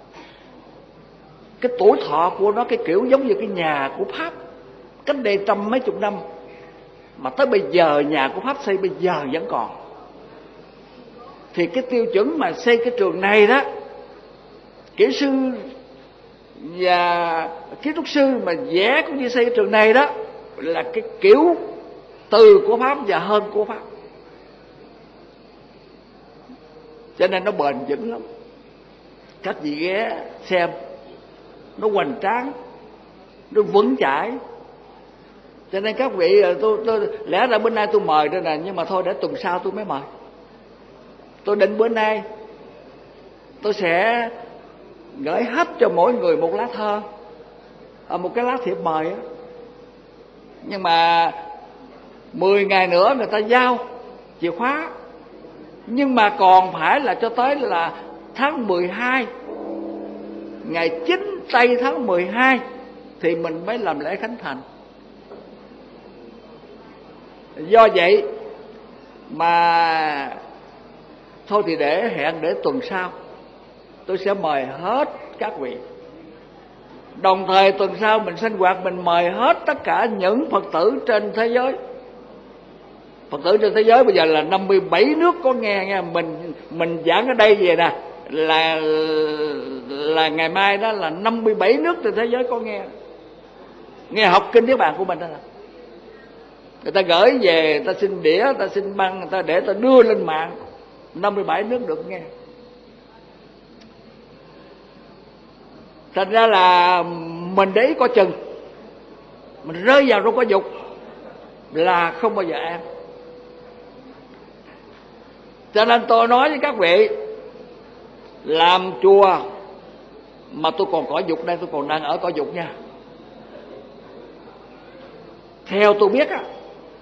Cái tuổi thọ của nó cái kiểu giống như cái nhà của Pháp cách đây trăm mấy chục năm, mà tới bây giờ nhà của Pháp xây bây giờ vẫn còn. Thì cái tiêu chuẩn mà xây cái trường này đó, kỹ sư và kiến trúc sư mà vẽ cũng như xây cái trường này đó, là cái kiểu từ của Pháp và hơn của Pháp. Cho nên nó bền vững lắm. Các vị ghé xem, nó hoành tráng, nó vững chãi. Cho nên các vị, tôi, tôi lẽ ra bữa nay tôi mời đây nè, nhưng mà thôi để tuần sau tôi mới mời. Tôi định bữa nay tôi sẽ gửi hết cho mỗi người một lá thơ, một cái lá thiệp mời á. Nhưng mà mười ngày nữa người ta giao chìa khóa, nhưng mà còn phải là cho tới là tháng mười hai, ngày chín tây tháng mười hai thì mình mới làm lễ khánh thành. Do vậy mà thôi thì để hẹn để tuần sau tôi sẽ mời hết các vị. Đồng thời tuần sau mình sinh hoạt, mình mời hết tất cả những Phật tử trên thế giới. Phật tử trên thế giới bây giờ là năm mươi bảy nước có nghe nghe mình mình giảng ở đây về nè, là là ngày mai đó là năm mươi bảy nước trên thế giới có nghe nghe học kinh Niết Bàn của mình đó. Là người ta gửi về, người ta xin đĩa, người ta xin băng, người ta để người ta đưa lên mạng, năm mươi bảy nước được nghe. Thành ra là mình để ý coi chừng, mình rơi vào trong có dục là không bao giờ an. Cho nên tôi nói với các vị, làm chùa mà tôi còn có dục đây, tôi còn đang ở có dục nha. Theo tôi biết á,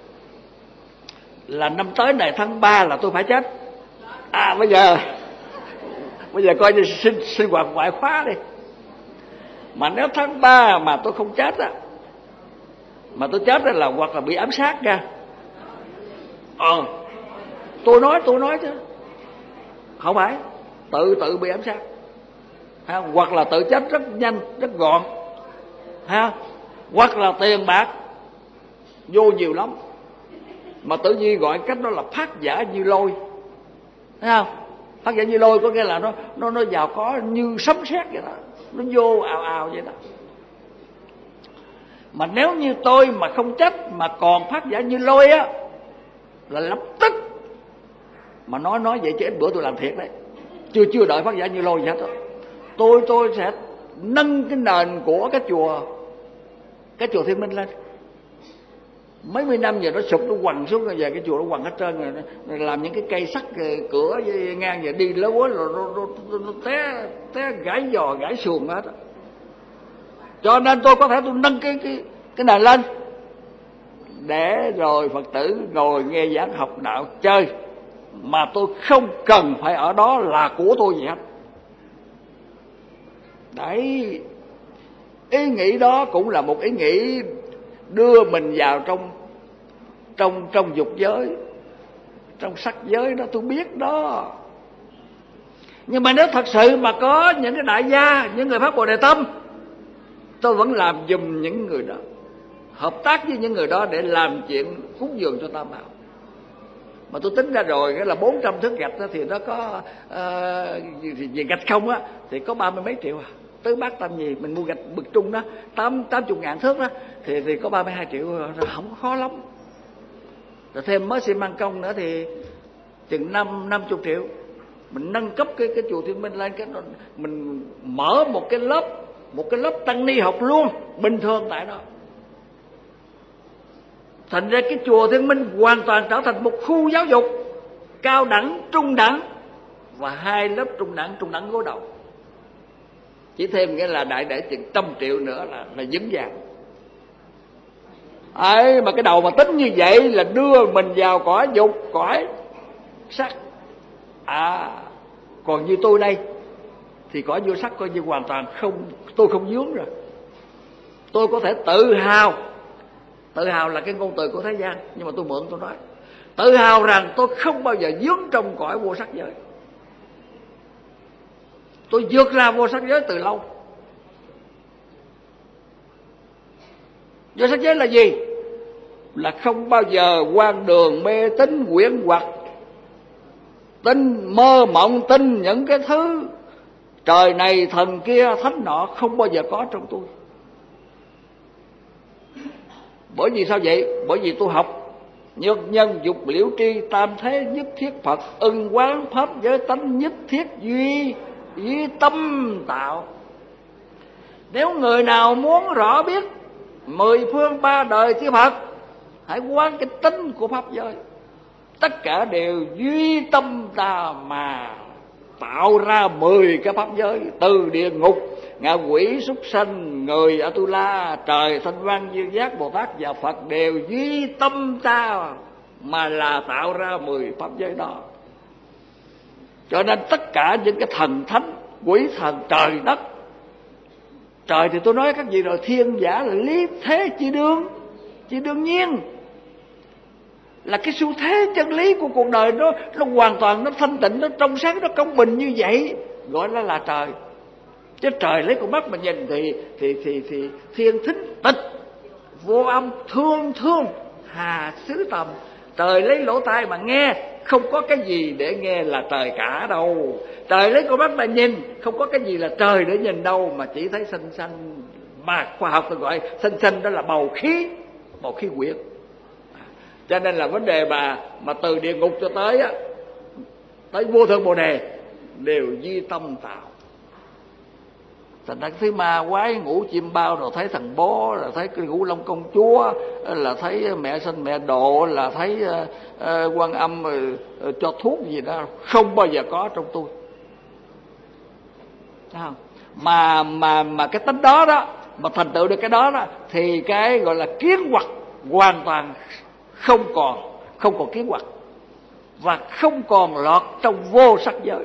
là năm tới này tháng ba là tôi phải chết. À bây giờ bây giờ coi như sinh sinh hoạt ngoại khóa đi. Mà nếu tháng ba mà tôi không chết á, mà tôi chết đó là hoặc là bị ám sát ra. Ờ tôi nói tôi nói chứ không phải tự tự bị ám sát ha, hoặc là tự chết rất nhanh rất gọn ha, hoặc là tiền bạc vô nhiều lắm. Mà tự nhiên gọi cách đó là phát giả như lôi, thấy không? Phát giả như lôi có nghĩa là nó nó nó giàu có như sấm sét vậy đó, nó vô ào ào vậy đó. Mà nếu như tôi mà không chết mà còn phát giả như lôi á, là lập tức mà nói nói vậy chứ ít bữa tôi làm thiệt đấy, chưa chưa đợi phát giả như lôi gì hết đó. Tôi tôi sẽ nâng cái nền của cái chùa cái chùa Thiên Minh lên. Mấy mươi năm giờ nó sụp, nó quằn xuống rồi, về cái chùa nó quằn hết trơn rồi, rồi làm những cái cây sắt cửa ngang giờ đi lớn quá rồi nó, nó, nó, nó té té gãy giò gãy xuồng hết. Cho nên tôi có thể tôi nâng cái cái cái này lên để rồi Phật tử ngồi nghe giảng học đạo chơi, mà tôi không cần phải ở đó là của tôi gì hết. Đấy, ý nghĩ đó cũng là một ý nghĩ đưa mình vào trong trong trong dục giới, trong sắc giới đó, tôi biết đó. Nhưng mà nếu thật sự mà có những cái đại gia, những người phát Bồ Đề tâm, tôi vẫn làm giùm những người đó, hợp tác với những người đó để làm chuyện cúng dường cho Tam Bảo. Mà tôi tính ra rồi, cái là bốn trăm thước gạch đó, thì nó có uh, gì, gì gạch không á, thì có ba mươi mấy triệu à. Tứ bát tam gì mình mua gạch bực trung đó tám tám chục ngàn thước đó, thì thì có ba mươi hai triệu, không có khó lắm. Rồi thêm mới xi măng công nữa thì chừng năm năm chục triệu. Mình nâng cấp cái cái chùa Thiên Minh lên, cái mình mở một cái lớp một cái lớp tăng ni học luôn bình thường tại đó. Thành ra cái chùa Thiên Minh hoàn toàn trở thành một khu giáo dục cao đẳng, trung đẳng và hai lớp trung đẳng, trung đẳng gối đầu. Chỉ thêm nghĩa là đại để chừng trăm triệu nữa là là vững vàng. Ấy mà cái đầu mà tính như vậy là đưa mình vào cõi dục, cõi sắc. À, còn như tôi đây thì cõi vô sắc coi như hoàn toàn không, tôi không vướng rồi. Tôi có thể tự hào, tự hào là cái ngôn từ của thế gian, nhưng mà tôi mượn tôi nói, tự hào rằng tôi không bao giờ vướng trong cõi vô sắc giới. Tôi vượt ra vô sắc giới từ lâu. Vô sắc giới là gì? Là không bao giờ quan đường mê tín quyển hoặc, tin mơ mộng, tin những cái thứ trời này thần kia thánh nọ, không bao giờ có trong tôi. Bởi vì sao vậy? Bởi vì tôi học nhược nhân dục liễu tri, tam thế nhất thiết Phật, ưng quán pháp giới tánh nhất thiết duy duy tâm tạo. Nếu người nào muốn rõ biết mười phương ba đời chư Phật, hãy quán cái tính của pháp giới, tất cả đều duy tâm ta mà tạo ra mười cái pháp giới. Từ địa ngục, ngạ quỷ, súc sanh, người Atula, trời, thanh văn, duyên giác, Bồ Tát và Phật đều duy tâm ta mà là tạo ra mười pháp giới đó. Cho nên tất cả những cái thần thánh, quỷ thần, trời đất. Trời thì tôi nói các vị rồi, thiên giả là lý thế chi đương, chi đương nhiên, là cái xu thế chân lý của cuộc đời nó nó hoàn toàn nó thanh tịnh, nó trong sáng, nó công bình như vậy, gọi nó là trời. Chứ trời lấy con mắt mà nhìn thì thì thì thì thiên thính tịch vô âm, thương thương hà xứ tầm. Trời lấy lỗ tai mà nghe, không có cái gì để nghe là trời cả đâu. Trời lấy con mắt mà nhìn, không có cái gì là trời để nhìn đâu, mà chỉ thấy xanh xanh. Mà khoa học tôi gọi xanh xanh đó là bầu khí, bầu khí quyển. Cho nên là vấn đề mà mà từ địa ngục cho tới á, tới vô thượng bồ đề đều duy tâm tạo. Thành ra thấy ma quái ngủ chim bao, rồi thấy thằng bố, là thấy cái ngũ long công chúa, là thấy mẹ sinh mẹ độ, là thấy uh, uh, Quan Âm uh, cho thuốc gì đó, không bao giờ có trong tôi. Thấy không? Mà mà mà cái tính đó đó, mà thành tựu được cái đó đó, thì cái gọi là kiến hoặc hoàn toàn không còn, không còn kiến hoặc, và không còn lọt trong vô sắc giới.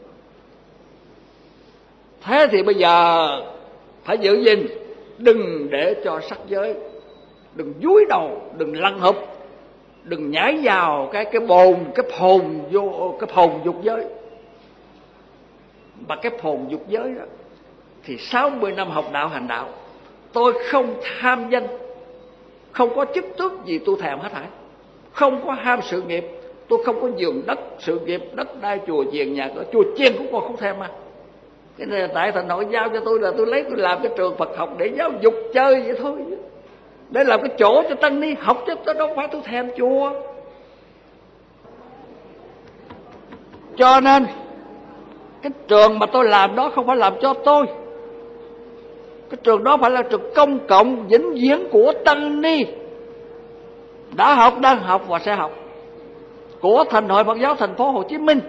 Thế thì bây giờ phải giữ gìn, đừng để cho sắc giới, đừng dúi đầu, đừng lăn hụp, đừng nhảy vào cái cái bồn, cái phồn vô cái phồn dục giới. Mà cái phồn dục giới đó thì sáu mươi năm học đạo hành đạo, tôi không tham danh, không có chức tước gì tôi thèm hết thảy, không có ham sự nghiệp, tôi không có giường đất, sự nghiệp, đất đai, chùa chiền, nhà cửa, chùa chiền cũng còn không thèm mà. Cái này là tại Thành Nội giao cho tôi là tôi lấy tôi làm cái trường Phật học để giáo dục chơi vậy thôi, để làm cái chỗ cho tăng ni học, chứ tôi đâu phải tôi thèm chùa. Cho nên cái trường mà tôi làm đó không phải làm cho tôi, cái trường đó phải là trường công cộng vĩnh viễn của tăng ni đã học, đang học và sẽ học, của Thành Hội Phật giáo thành phố Hồ Chí Minh.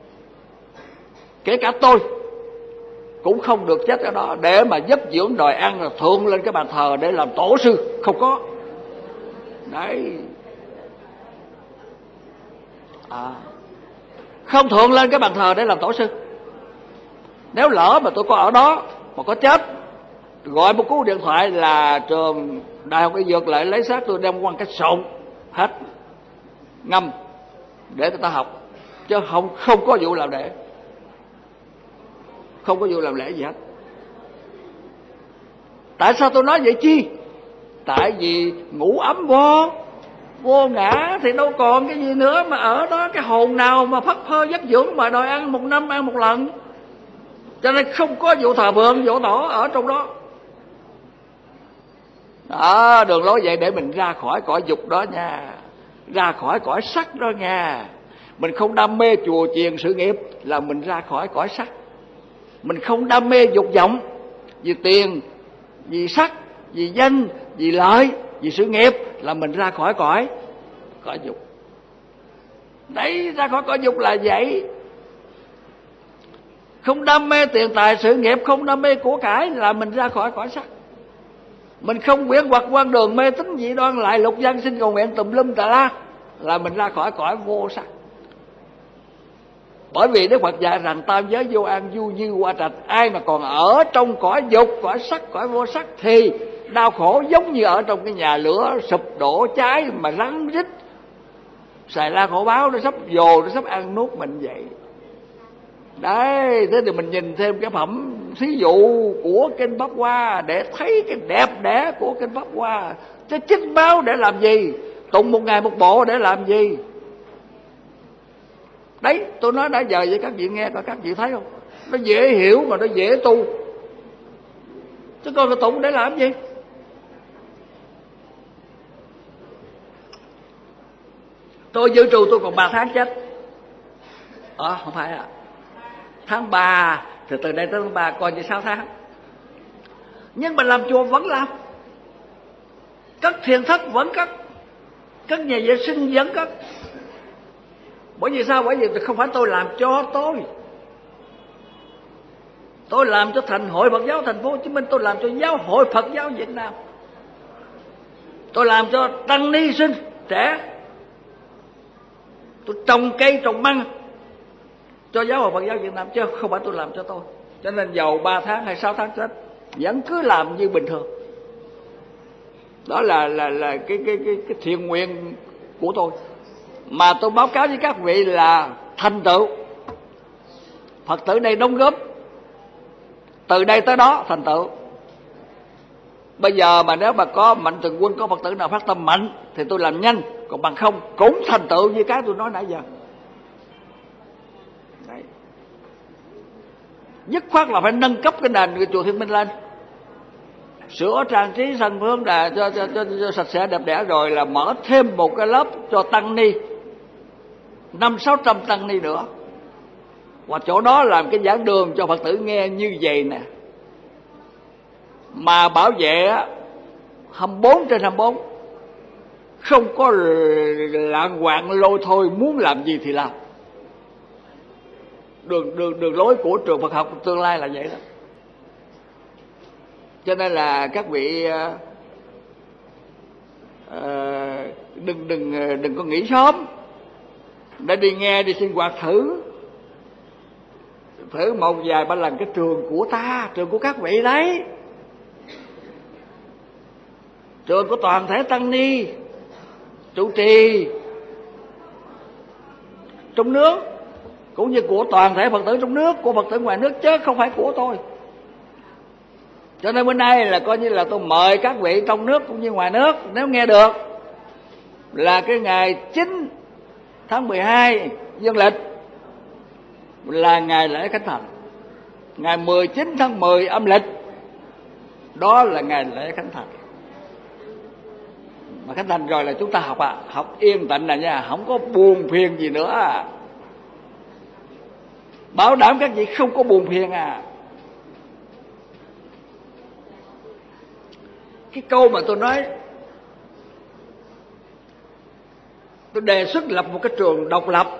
Kể cả tôi cũng không được chết ở đó để mà giúp dưỡng đòi ăn rồi thượng lên cái bàn thờ để làm tổ sư, không có. Đấy, à, không thượng lên cái bàn thờ để làm tổ sư. Nếu lỡ mà tôi có ở đó mà có chết, gọi một cú điện thoại là trường Đại học Y Dược lại lấy xác tôi đem quăng cái sồn hết, ngâm để người ta học, chứ không không có vụ làm lễ, không có vụ làm lễ gì hết. Tại sao tôi nói vậy chi? Tại vì ngủ ấm vô vô ngã thì đâu còn cái gì nữa mà ở đó, cái hồn nào mà phất phơ giấc dưỡng mà đòi ăn một năm ăn một lần. Cho nên không có vụ thờ phượng dỗ tổ ở trong đó. Đó, đường lối vậy để mình ra khỏi cõi dục đó nha, ra khỏi cõi sắc đó nha. Mình không đam mê chùa chiền sự nghiệp là mình ra khỏi cõi sắc. Mình không đam mê dục vọng vì tiền, vì sắc, vì danh, vì lợi, vì sự nghiệp là mình ra khỏi cõi cõi dục. Đấy, ra khỏi cõi dục là vậy. Không đam mê tiền tài sự nghiệp, không đam mê của cải là mình ra khỏi cõi sắc. Mình không quyển hoặc quan đường mê tín dị đoan lại lục văn xin cầu nguyện tùm lum tà la là mình ra khỏi cõi vô sắc. Bởi vì Đức Phật dạy rằng tam giới vô an du như hoa trạch, ai mà còn ở trong cõi dục, cõi sắc, cõi vô sắc thì đau khổ giống như ở trong cái nhà lửa sụp đổ cháy mà rắn rít, xài la khổ báo nó sắp dồ, nó sắp ăn nuốt mình vậy. Đấy, thế thì mình nhìn thêm cái phẩm thí dụ của kinh Pháp Hoa để thấy cái đẹp đẽ của kinh Pháp Hoa. Chứ chích báo để làm gì? Tụng một ngày một bộ để làm gì? Đấy, tôi nói đã giờ với các vị nghe coi các vị thấy không? Nó dễ hiểu mà nó dễ tu. Chứ coi cái tụng để làm gì? Tôi dự trù tôi còn ba tháng chết. Ờ, không phải ạ. À. Tháng ba, thì từ đây tới tháng ba coi như sáu tháng. Nhưng mà làm chùa vẫn làm, cất thiền thất vẫn cất, cất nhà vệ sinh vẫn cất. Bởi vì sao? Bởi vì không phải tôi làm cho tôi, Tôi làm cho thành Hội Phật giáo Thành phố Hồ Chí Minh, tôi làm cho Giáo hội Phật giáo Việt Nam, tôi làm cho tăng ni sinh trẻ, tôi trồng cây trồng măng cho Giáo hội Phật giáo Việt Nam, chứ không phải tôi làm cho tôi. Cho nên giàu ba tháng hay sáu tháng chết vẫn cứ làm như bình thường. Đó là là là cái cái cái cái thiện nguyện của tôi, mà tôi báo cáo với các vị là thành tựu. Phật tử đây đóng góp từ đây tới đó thành tựu. Bây giờ mà nếu mà có mạnh thường quân, có Phật tử nào phát tâm mạnh thì tôi làm nhanh, còn bằng không cũng thành tựu như cái tôi nói nãy giờ. Đấy. Dứt khoát là phải nâng cấp cái nền của chùa Thiên Minh lên, sửa trang trí sân phương là cho, cho, cho, cho sạch sẽ đẹp đẽ, rồi là mở thêm một cái lớp cho tăng ni, năm sáu trăm tăng ni nữa, và chỗ đó làm cái giảng đường cho Phật tử nghe như vậy nè. Mà bảo vệ hai mươi bốn trên hai mươi bốn, không có lạng quạng lôi thôi, muốn làm gì thì làm. Đường đường đường lối của trường Phật học tương lai là vậy đó. Cho nên là các vị uh, đừng đừng đừng có nghĩ sớm, để đi nghe, đi sinh hoạt thử thử một vài ba lần cái trường của ta, trường của các vị đấy, trường của toàn thể tăng ni trụ trì trong nước, cũng như của toàn thể Phật tử trong nước, của Phật tử ngoài nước, chứ không phải của tôi. Cho nên bữa nay là coi như là tôi mời các vị trong nước cũng như ngoài nước, nếu nghe được, là cái ngày chín tháng mười hai dương lịch là ngày lễ Khánh Thành, ngày mười chín tháng mười âm lịch đó là ngày lễ Khánh Thành. Mà Khánh Thành rồi là chúng ta học à, học yên tĩnh là nha, không có buồn phiền gì nữa à. Bảo đảm các vị không có buồn phiền à. Cái câu mà tôi nói, tôi đề xuất lập một cái trường độc lập,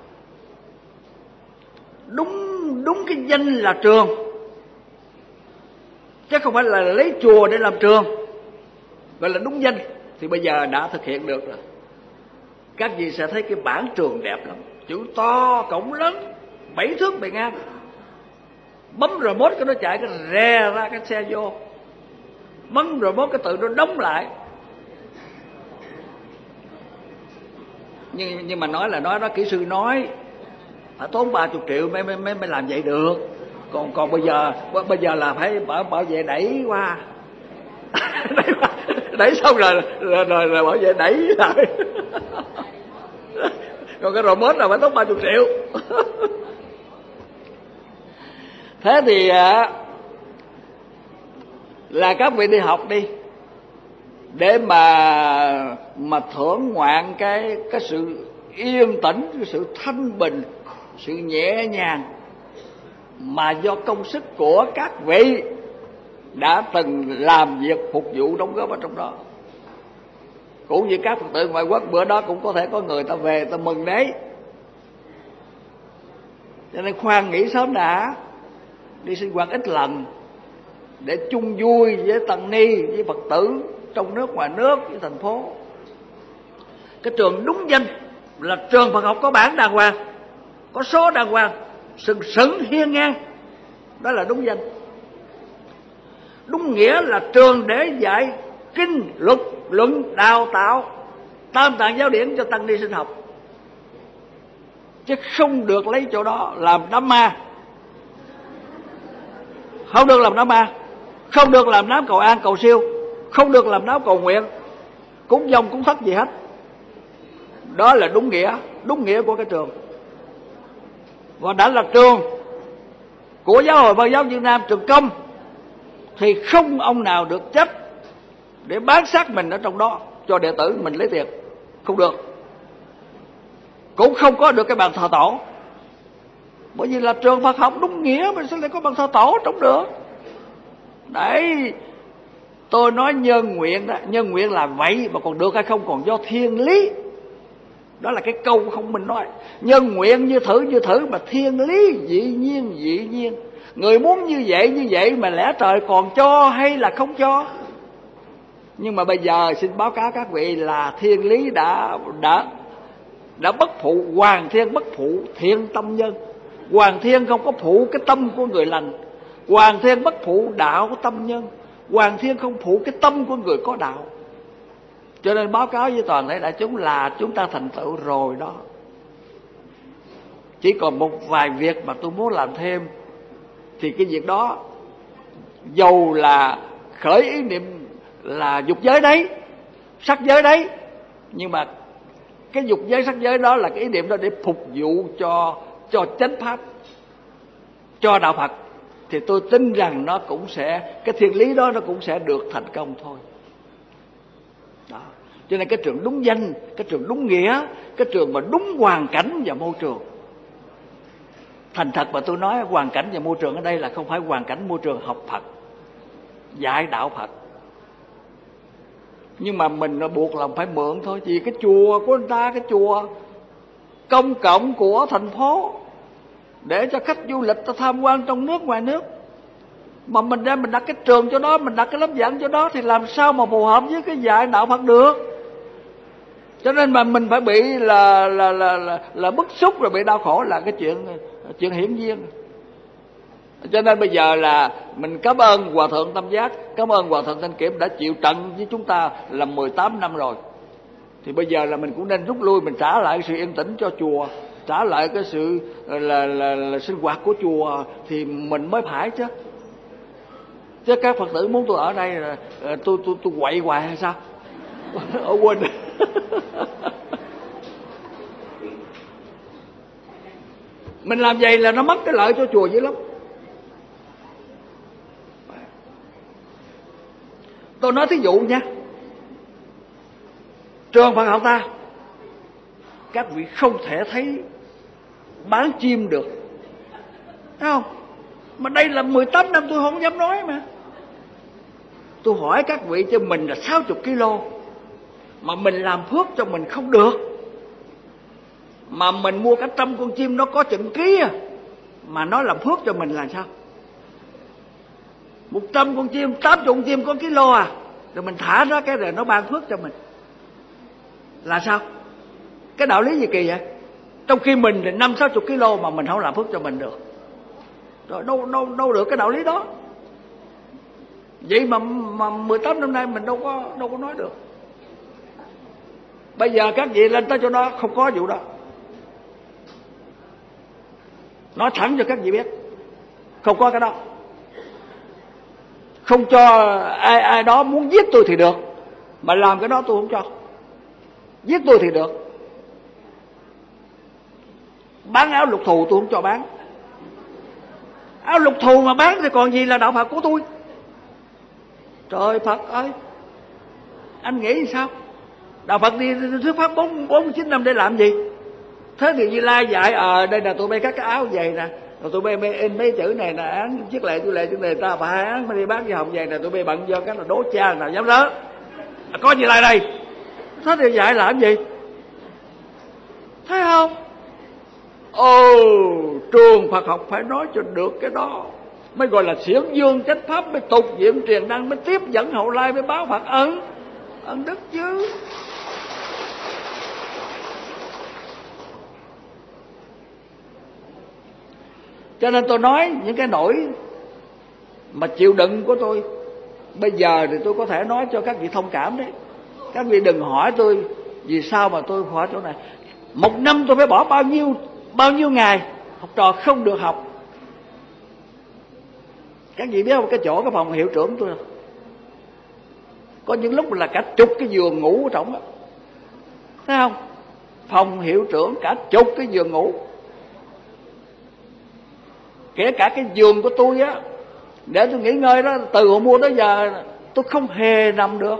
đúng đúng cái danh là trường, chứ không phải là lấy chùa để làm trường, gọi là đúng danh, thì bây giờ đã thực hiện được rồi. Các vị sẽ thấy cái bản trường đẹp lắm, chữ to, cổng lớn, bảy thước bề ngang, bấm remote cái nó chạy cái rè ra cái xe vô, bấm remote cái tự nó đóng lại. Nhưng nhưng mà nói là nói đó, kỹ sư nói phải tốn ba chục triệu mới mới mới mới làm vậy được. Còn còn bây giờ bây giờ là phải bảo bảo vệ đẩy qua, đẩy qua, đẩy xong rồi rồi, rồi, rồi bảo vệ đẩy lại. Còn cái remote là phải tốn ba chục triệu. Thế thì là các vị đi học đi, để mà mà thưởng ngoạn cái cái sự yên tĩnh, cái sự thanh bình, sự nhẹ nhàng mà do công sức của các vị đã từng làm việc phục vụ đóng góp ở trong đó. Cũng như các Phật tử ngoại quốc, bữa đó cũng có thể có người ta về ta mừng đấy. Cho nên khoan nghỉ sớm đã, đi sinh hoạt ít lần để chung vui với tăng ni, với Phật tử trong nước ngoài nước, với thành phố. Cái trường đúng danh là trường Phật học có bản đàng hoàng, có số đàng hoàng, sừng sững hiên ngang, đó là đúng danh. Đúng nghĩa là trường để dạy kinh luật luận, đào tạo tam tạng giáo điển cho tăng ni sinh học, chứ không được lấy chỗ đó làm đám ma, không được làm đám ma, không được làm đám cầu an cầu siêu, không được làm đám cầu nguyện, cúng dông cúng thất gì hết. Đó là đúng nghĩa, đúng nghĩa của cái trường. Và đã là trường của Giáo hội Phật giáo Việt Nam, trường công, thì không ông nào được chấp để bán xác mình ở trong đó cho đệ tử mình lấy tiền, không được. Cũng không có được cái bàn thờ tổ, bởi vì là trường Phật học đúng nghĩa, mình sẽ lại có bàn thờ tổ trong được. Đấy, tôi nói nhân nguyện đó, nhân nguyện là vậy, mà còn được hay không còn do thiên lý. Đó là cái câu không mình nói. Nhân nguyện như thử như thử, mà thiên lý dĩ nhiên dĩ nhiên. Người muốn như vậy như vậy mà lẽ trời còn cho hay là không cho? Nhưng mà bây giờ xin báo cáo các vị là thiên lý đã đã đã bất phụ, hoàng thiên bất phụ thiện tâm nhân. Hoàng thiên không có phụ cái tâm của người lành, hoàng thiên bất phụ đạo của tâm nhân, hoàng thiên không phụ cái tâm của người có đạo. Cho nên báo cáo với toàn thể đại chúng là chúng ta thành tựu rồi đó. Chỉ còn một vài việc mà tôi muốn làm thêm. Thì cái việc đó dầu là khởi ý niệm là dục giới đấy, sắc giới đấy, nhưng mà cái dục giới sắc giới đó là cái ý niệm đó để phục vụ cho cho chánh pháp, cho đạo Phật, thì tôi tin rằng nó cũng sẽ, cái thiên lý đó nó cũng sẽ được thành công thôi. Đó. Cho nên cái trường đúng danh, cái trường đúng nghĩa, cái trường mà đúng hoàn cảnh và môi trường. Thành thật mà tôi nói, hoàn cảnh và môi trường ở đây là không phải hoàn cảnh môi trường học Phật, dạy đạo Phật. Nhưng mà mình nó buộc lòng phải mượn thôi. Vì cái chùa của người ta, cái chùa công cộng của thành phố, để cho khách du lịch ta tham quan trong nước ngoài nước, mà mình đem mình đặt cái trường cho đó, mình đặt cái lớp giảng cho đó, thì làm sao mà phù hợp với cái dạy đạo Phật được? Cho nên mà mình phải bị là là là là, là bức xúc rồi bị đau khổ là cái chuyện chuyện hiển nhiên. Cho nên bây giờ là mình cảm ơn Hòa Thượng Tâm Giác, cảm ơn Hòa Thượng Thanh Kiểm đã chịu trận với chúng ta là mười tám năm rồi. Thì bây giờ là mình cũng nên rút lui, mình trả lại sự yên tĩnh cho chùa, trả lại cái sự là, là, là, là sinh hoạt của chùa thì mình mới phải chứ. Chứ các Phật tử muốn tôi ở đây là tôi tôi tôi quậy hoài hay sao? Ở quên. Mình làm vậy là nó mất cái lợi cho chùa dữ lắm. Tôi nói thí dụ nha, trường Phật học ta, các vị không thể thấy bán chim được, thấy không? Mà đây là mười tám năm tôi không dám nói mà. Tôi hỏi các vị, cho mình là sáu mươi ki lô mà mình làm phước cho mình không được, mà mình mua cả trăm con chim nó có chừng ký à, mà nó làm phước cho mình là sao? Một trăm con chim, tám mươi con chim có ký lô à, rồi mình thả ra cái rồi nó ban phước cho mình là sao? Cái đạo lý gì kỳ vậy? Trong khi mình thì năm sáu chục kg mà mình không làm phước cho mình được, rồi đâu đâu đâu được cái đạo lý đó. Vậy mà mà mười tám năm nay mình đâu có đâu có nói được. Bây giờ các vị lên tới chỗ đó không có vụ đó, nói thẳng cho các vị biết, không có cái đó. Không cho ai ai đó muốn giết tôi thì được, mà làm cái đó tôi không cho. Giết tôi thì được, bán áo lục thù tôi không cho bán. Áo lục thù mà bán thì còn gì là đạo Phật của tôi? Trời Phật ơi, anh nghĩ sao? Đạo Phật đi thuyết pháp bốn bốn chín năm để làm gì? Thế thì Như Lai dạy ờ à, đây là tụi bay cắt cái áo vậy nè, rồi tụi bay in mấy chữ này nè, án chiếc lệ tôi lệ chữ này ta phải án mới đi bán cái hồng vậy nè, tụi bay bận do cái là đố cha nào dám đó. À, có Như Lai đây. Thế thì dạy làm gì? Thấy không? Ồ, trường Phật học phải nói cho được cái đó mới gọi là xiển dương chánh pháp, mới tục diệm truyền năng, mới tiếp dẫn hậu lai, mới báo Phật ân ân đức chứ. Cho nên tôi nói những cái nỗi mà chịu đựng của tôi bây giờ thì tôi có thể nói cho các vị thông cảm đấy. Các vị đừng hỏi tôi vì sao mà tôi hỏi chỗ này. Một năm tôi phải bỏ bao nhiêu bao nhiêu ngày học trò không được học. Các vị biết không, cái chỗ cái phòng hiệu trưởng tôi có những lúc là cả chục cái giường ngủ ở trong đó, thấy không? Phòng hiệu trưởng cả chục cái giường ngủ, kể cả cái giường của tôi á để tôi nghỉ ngơi đó, từ hồi mua tới giờ tôi không hề nằm được,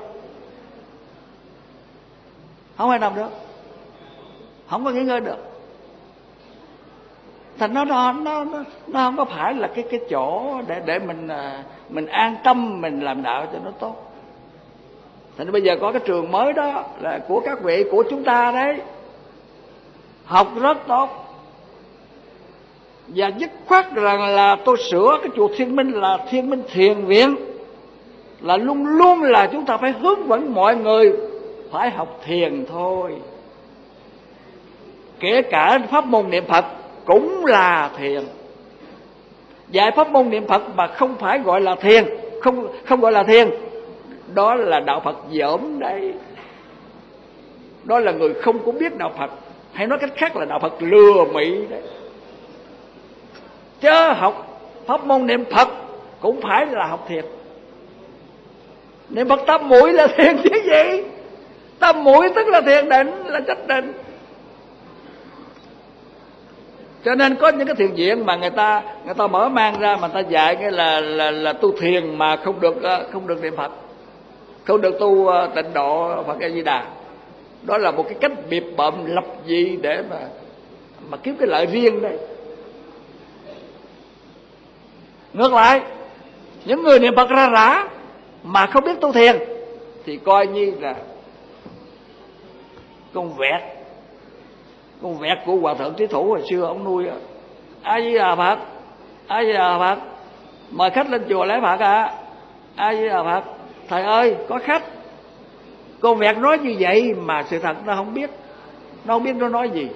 không hề nằm được, không có nghỉ ngơi được. Thành nó nó nó nó không có phải là cái cái chỗ để để mình mình an tâm mình làm đạo cho nó tốt. Thành bây giờ có cái trường mới đó là của các vị, của chúng ta đấy, học rất tốt. và dứt khoát rằng là tôi sửa cái chùa Thiên Minh là Thiên Minh Thiền Viện, là luôn luôn là chúng ta phải hướng dẫn mọi người phải học thiền thôi. Kể cả pháp môn niệm Phật cũng là thiền. Dạy pháp môn niệm Phật mà không phải gọi là thiền, không không gọi là thiền, đó là đạo Phật dởm đấy. Đó là người không có biết đạo Phật, hay nói cách khác là đạo Phật lừa mị đấy. Chớ học pháp môn niệm Phật cũng phải là học thiền. Niệm Phật tam muội là thiền chứ gì? Tam muội tức là thiền định, là chánh định. Cho nên có những cái thiền viện mà người ta người ta mở mang ra mà người ta dạy cái là là là tu thiền mà không được không được niệm Phật, không được tu tịnh độ Phật A Di Đà. Đó là một cái cách biệp bợm lập dị để mà mà kiếm cái lợi riêng đấy. Ngược lại, những người niệm Phật ra rã mà không biết tu thiền thì coi như là con vẹt, con vẹt của Hòa Thượng Trí Thủ hồi xưa ông nuôi. A Di Đà Phật, A Di Đà Phật, mời khách lên chùa lễ Phật à. A Di Đà Phật, thầy ơi có khách. Con vẹt nói như vậy mà sự thật nó không biết, nó không biết nó nói gì.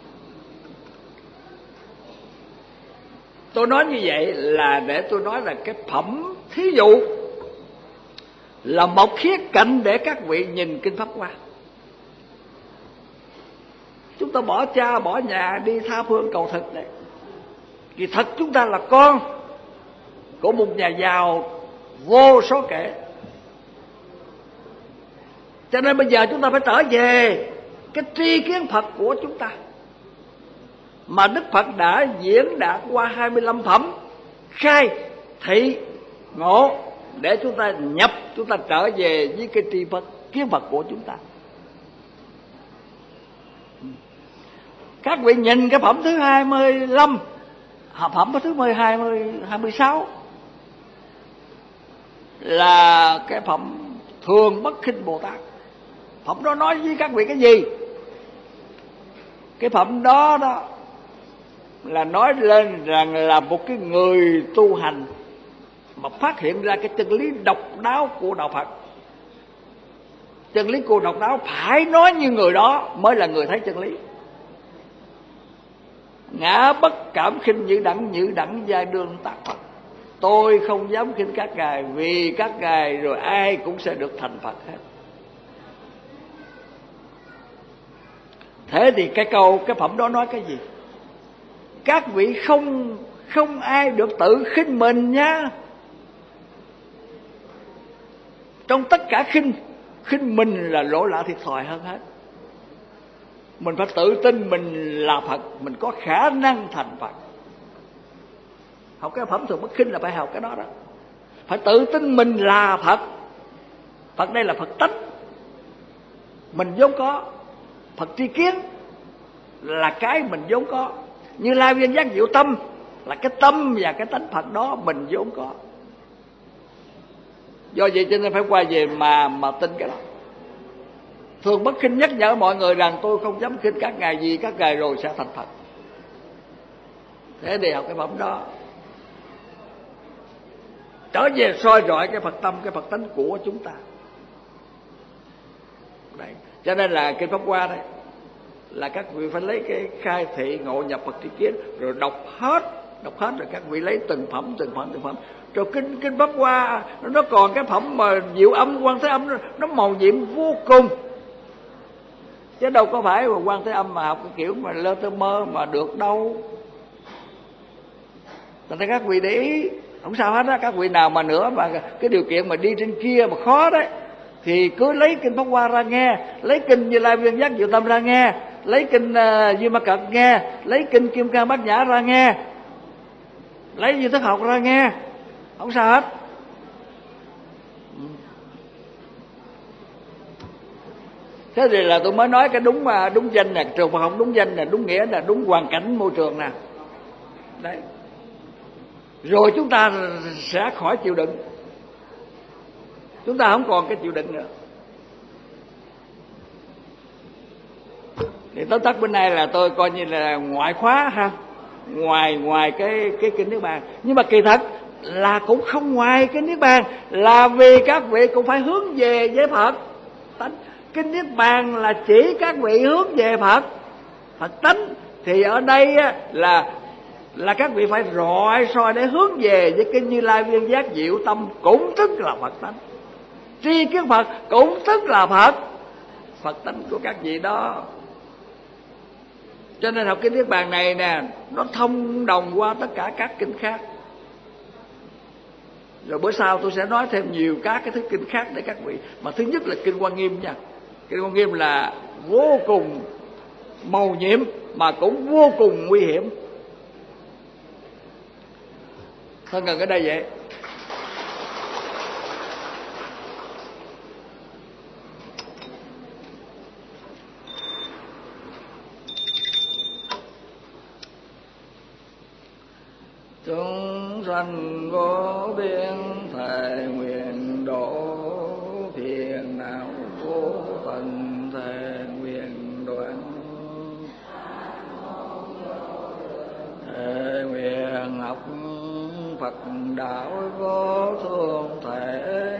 Tôi nói như vậy là để tôi nói là cái phẩm thí dụ, là một khía cạnh để các vị nhìn Kinh Pháp Hoa. Chúng ta bỏ cha bỏ nhà đi tha phương cầu thực đấy, vì thật chúng ta là con của một nhà giàu vô số kể. Cho nên bây giờ chúng ta phải trở về cái tri kiến Phật của chúng ta, mà Đức Phật đã diễn đạt qua hai mươi lăm phẩm khai thị ngộ, để chúng ta nhập, chúng ta trở về với cái tri Phật kiến Phật của chúng ta. Các vị nhìn cái phẩm thứ hai mươi lăm, phẩm thứ hai mươi, hai mươi sáu là cái phẩm Thường Bất Khinh Bồ Tát. Phẩm đó nói với các vị cái gì? Cái phẩm đó đó là nói lên rằng là một cái người tu hành mà phát hiện ra cái chân lý độc đáo của đạo Phật. Chân lý của độc đáo phải nói như người đó mới là người thấy chân lý. Ngã bất cảm khinh nhữ đẳng, nhữ đẳng giai đương tác Phật. Tôi không dám khinh các ngài, vì các ngài rồi ai cũng sẽ được thành Phật hết. Thế thì cái câu, cái phẩm đó nói cái gì? Các vị không không ai được tự khinh mình nhá. Trong tất cả khinh, khinh mình là lỗ lạ thiệt thòi hơn hết. Mình phải tự tin mình là Phật, mình có khả năng thành Phật. Học cái phẩm Thường Bất Khinh là phải học cái đó đó. Phải tự tin mình là Phật. Phật đây là Phật tánh, mình vốn có. Phật tri kiến là cái mình vốn có. Như Lai Viên Giác Diệu Tâm là cái tâm và cái tánh Phật đó mình vốn có. Do vậy cho nên phải quay về mà mà tin cái đó. Thường Bất Khinh nhắc nhở mọi người rằng tôi không dám khinh các ngài, gì các ngài rồi sẽ thành Phật. Thế thì học cái phẩm đó, trở về soi rọi cái Phật tâm, cái Phật tánh của chúng ta. Đấy. Cho nên là Kinh Pháp Hoa đây là các vị phải lấy cái khai thị ngộ nhập Phật tri kiến, rồi đọc hết, đọc hết rồi các vị lấy từng phẩm, từng phẩm, từng phẩm. Rồi kinh kinh Pháp Hoa nó còn cái phẩm mà Diệu Âm, Quan Thế Âm nó, nó màu nhiệm vô cùng. Chứ đâu có phải mà Quan Thế Âm mà học cái kiểu mà lơ tơ mơ mà được đâu. Thành ra các vị để ý, không sao hết á. Các vị nào mà nữa mà cái điều kiện mà đi trên kia mà khó đấy, thì cứ lấy kinh Pháp Hoa ra nghe, lấy kinh Như Lai Viên Giác Diệu Tâm ra nghe, lấy kinh uh, Duy Ma Cật nghe, lấy kinh Kim Cang Bát Nhã ra nghe, lấy Duy Thức Học ra nghe, không sao hết. Thế thì là tôi mới nói cái đúng đúng danh nè, trường Phật học đúng danh nè, đúng nghĩa nè, đúng hoàn cảnh môi trường nè. Đấy. Rồi chúng ta sẽ khỏi chịu đựng. Chúng ta không còn cái chịu đựng nữa. Thì tóm tắt bên này là tôi coi như là ngoại khóa ha. ngoài ngoài cái cái kinh niết bàn. Nhưng mà kỳ thật là cũng không ngoài cái niết bàn, là vì các vị cũng phải hướng về với Phật tánh. Kinh niết bàn là chỉ các vị hướng về Phật Phật tánh, thì ở đây là là các vị phải rọi soi để hướng về với cái Như Lai viên giác diệu tâm, cũng tức là Phật tánh. Tri kiến Phật cũng tức là Phật Phật tánh của các vị đó. Cho nên học kinh niết bàn này nè, nó thông đồng qua tất cả các kinh khác. Rồi bữa sau tôi sẽ nói thêm nhiều các cái thứ kinh khác để các vị. Mà thứ nhất là kinh Quan Nghiêm nha. Kinh Quan Nghiêm là vô cùng mầu nhiệm mà cũng vô cùng nguy hiểm. Thân cần ở đây vậy. Chúng sanh vô biên thệ nguyện độ, phiền não vô tận thệ nguyện đoạn. Thệ nguyện học Phật đạo vô thường thể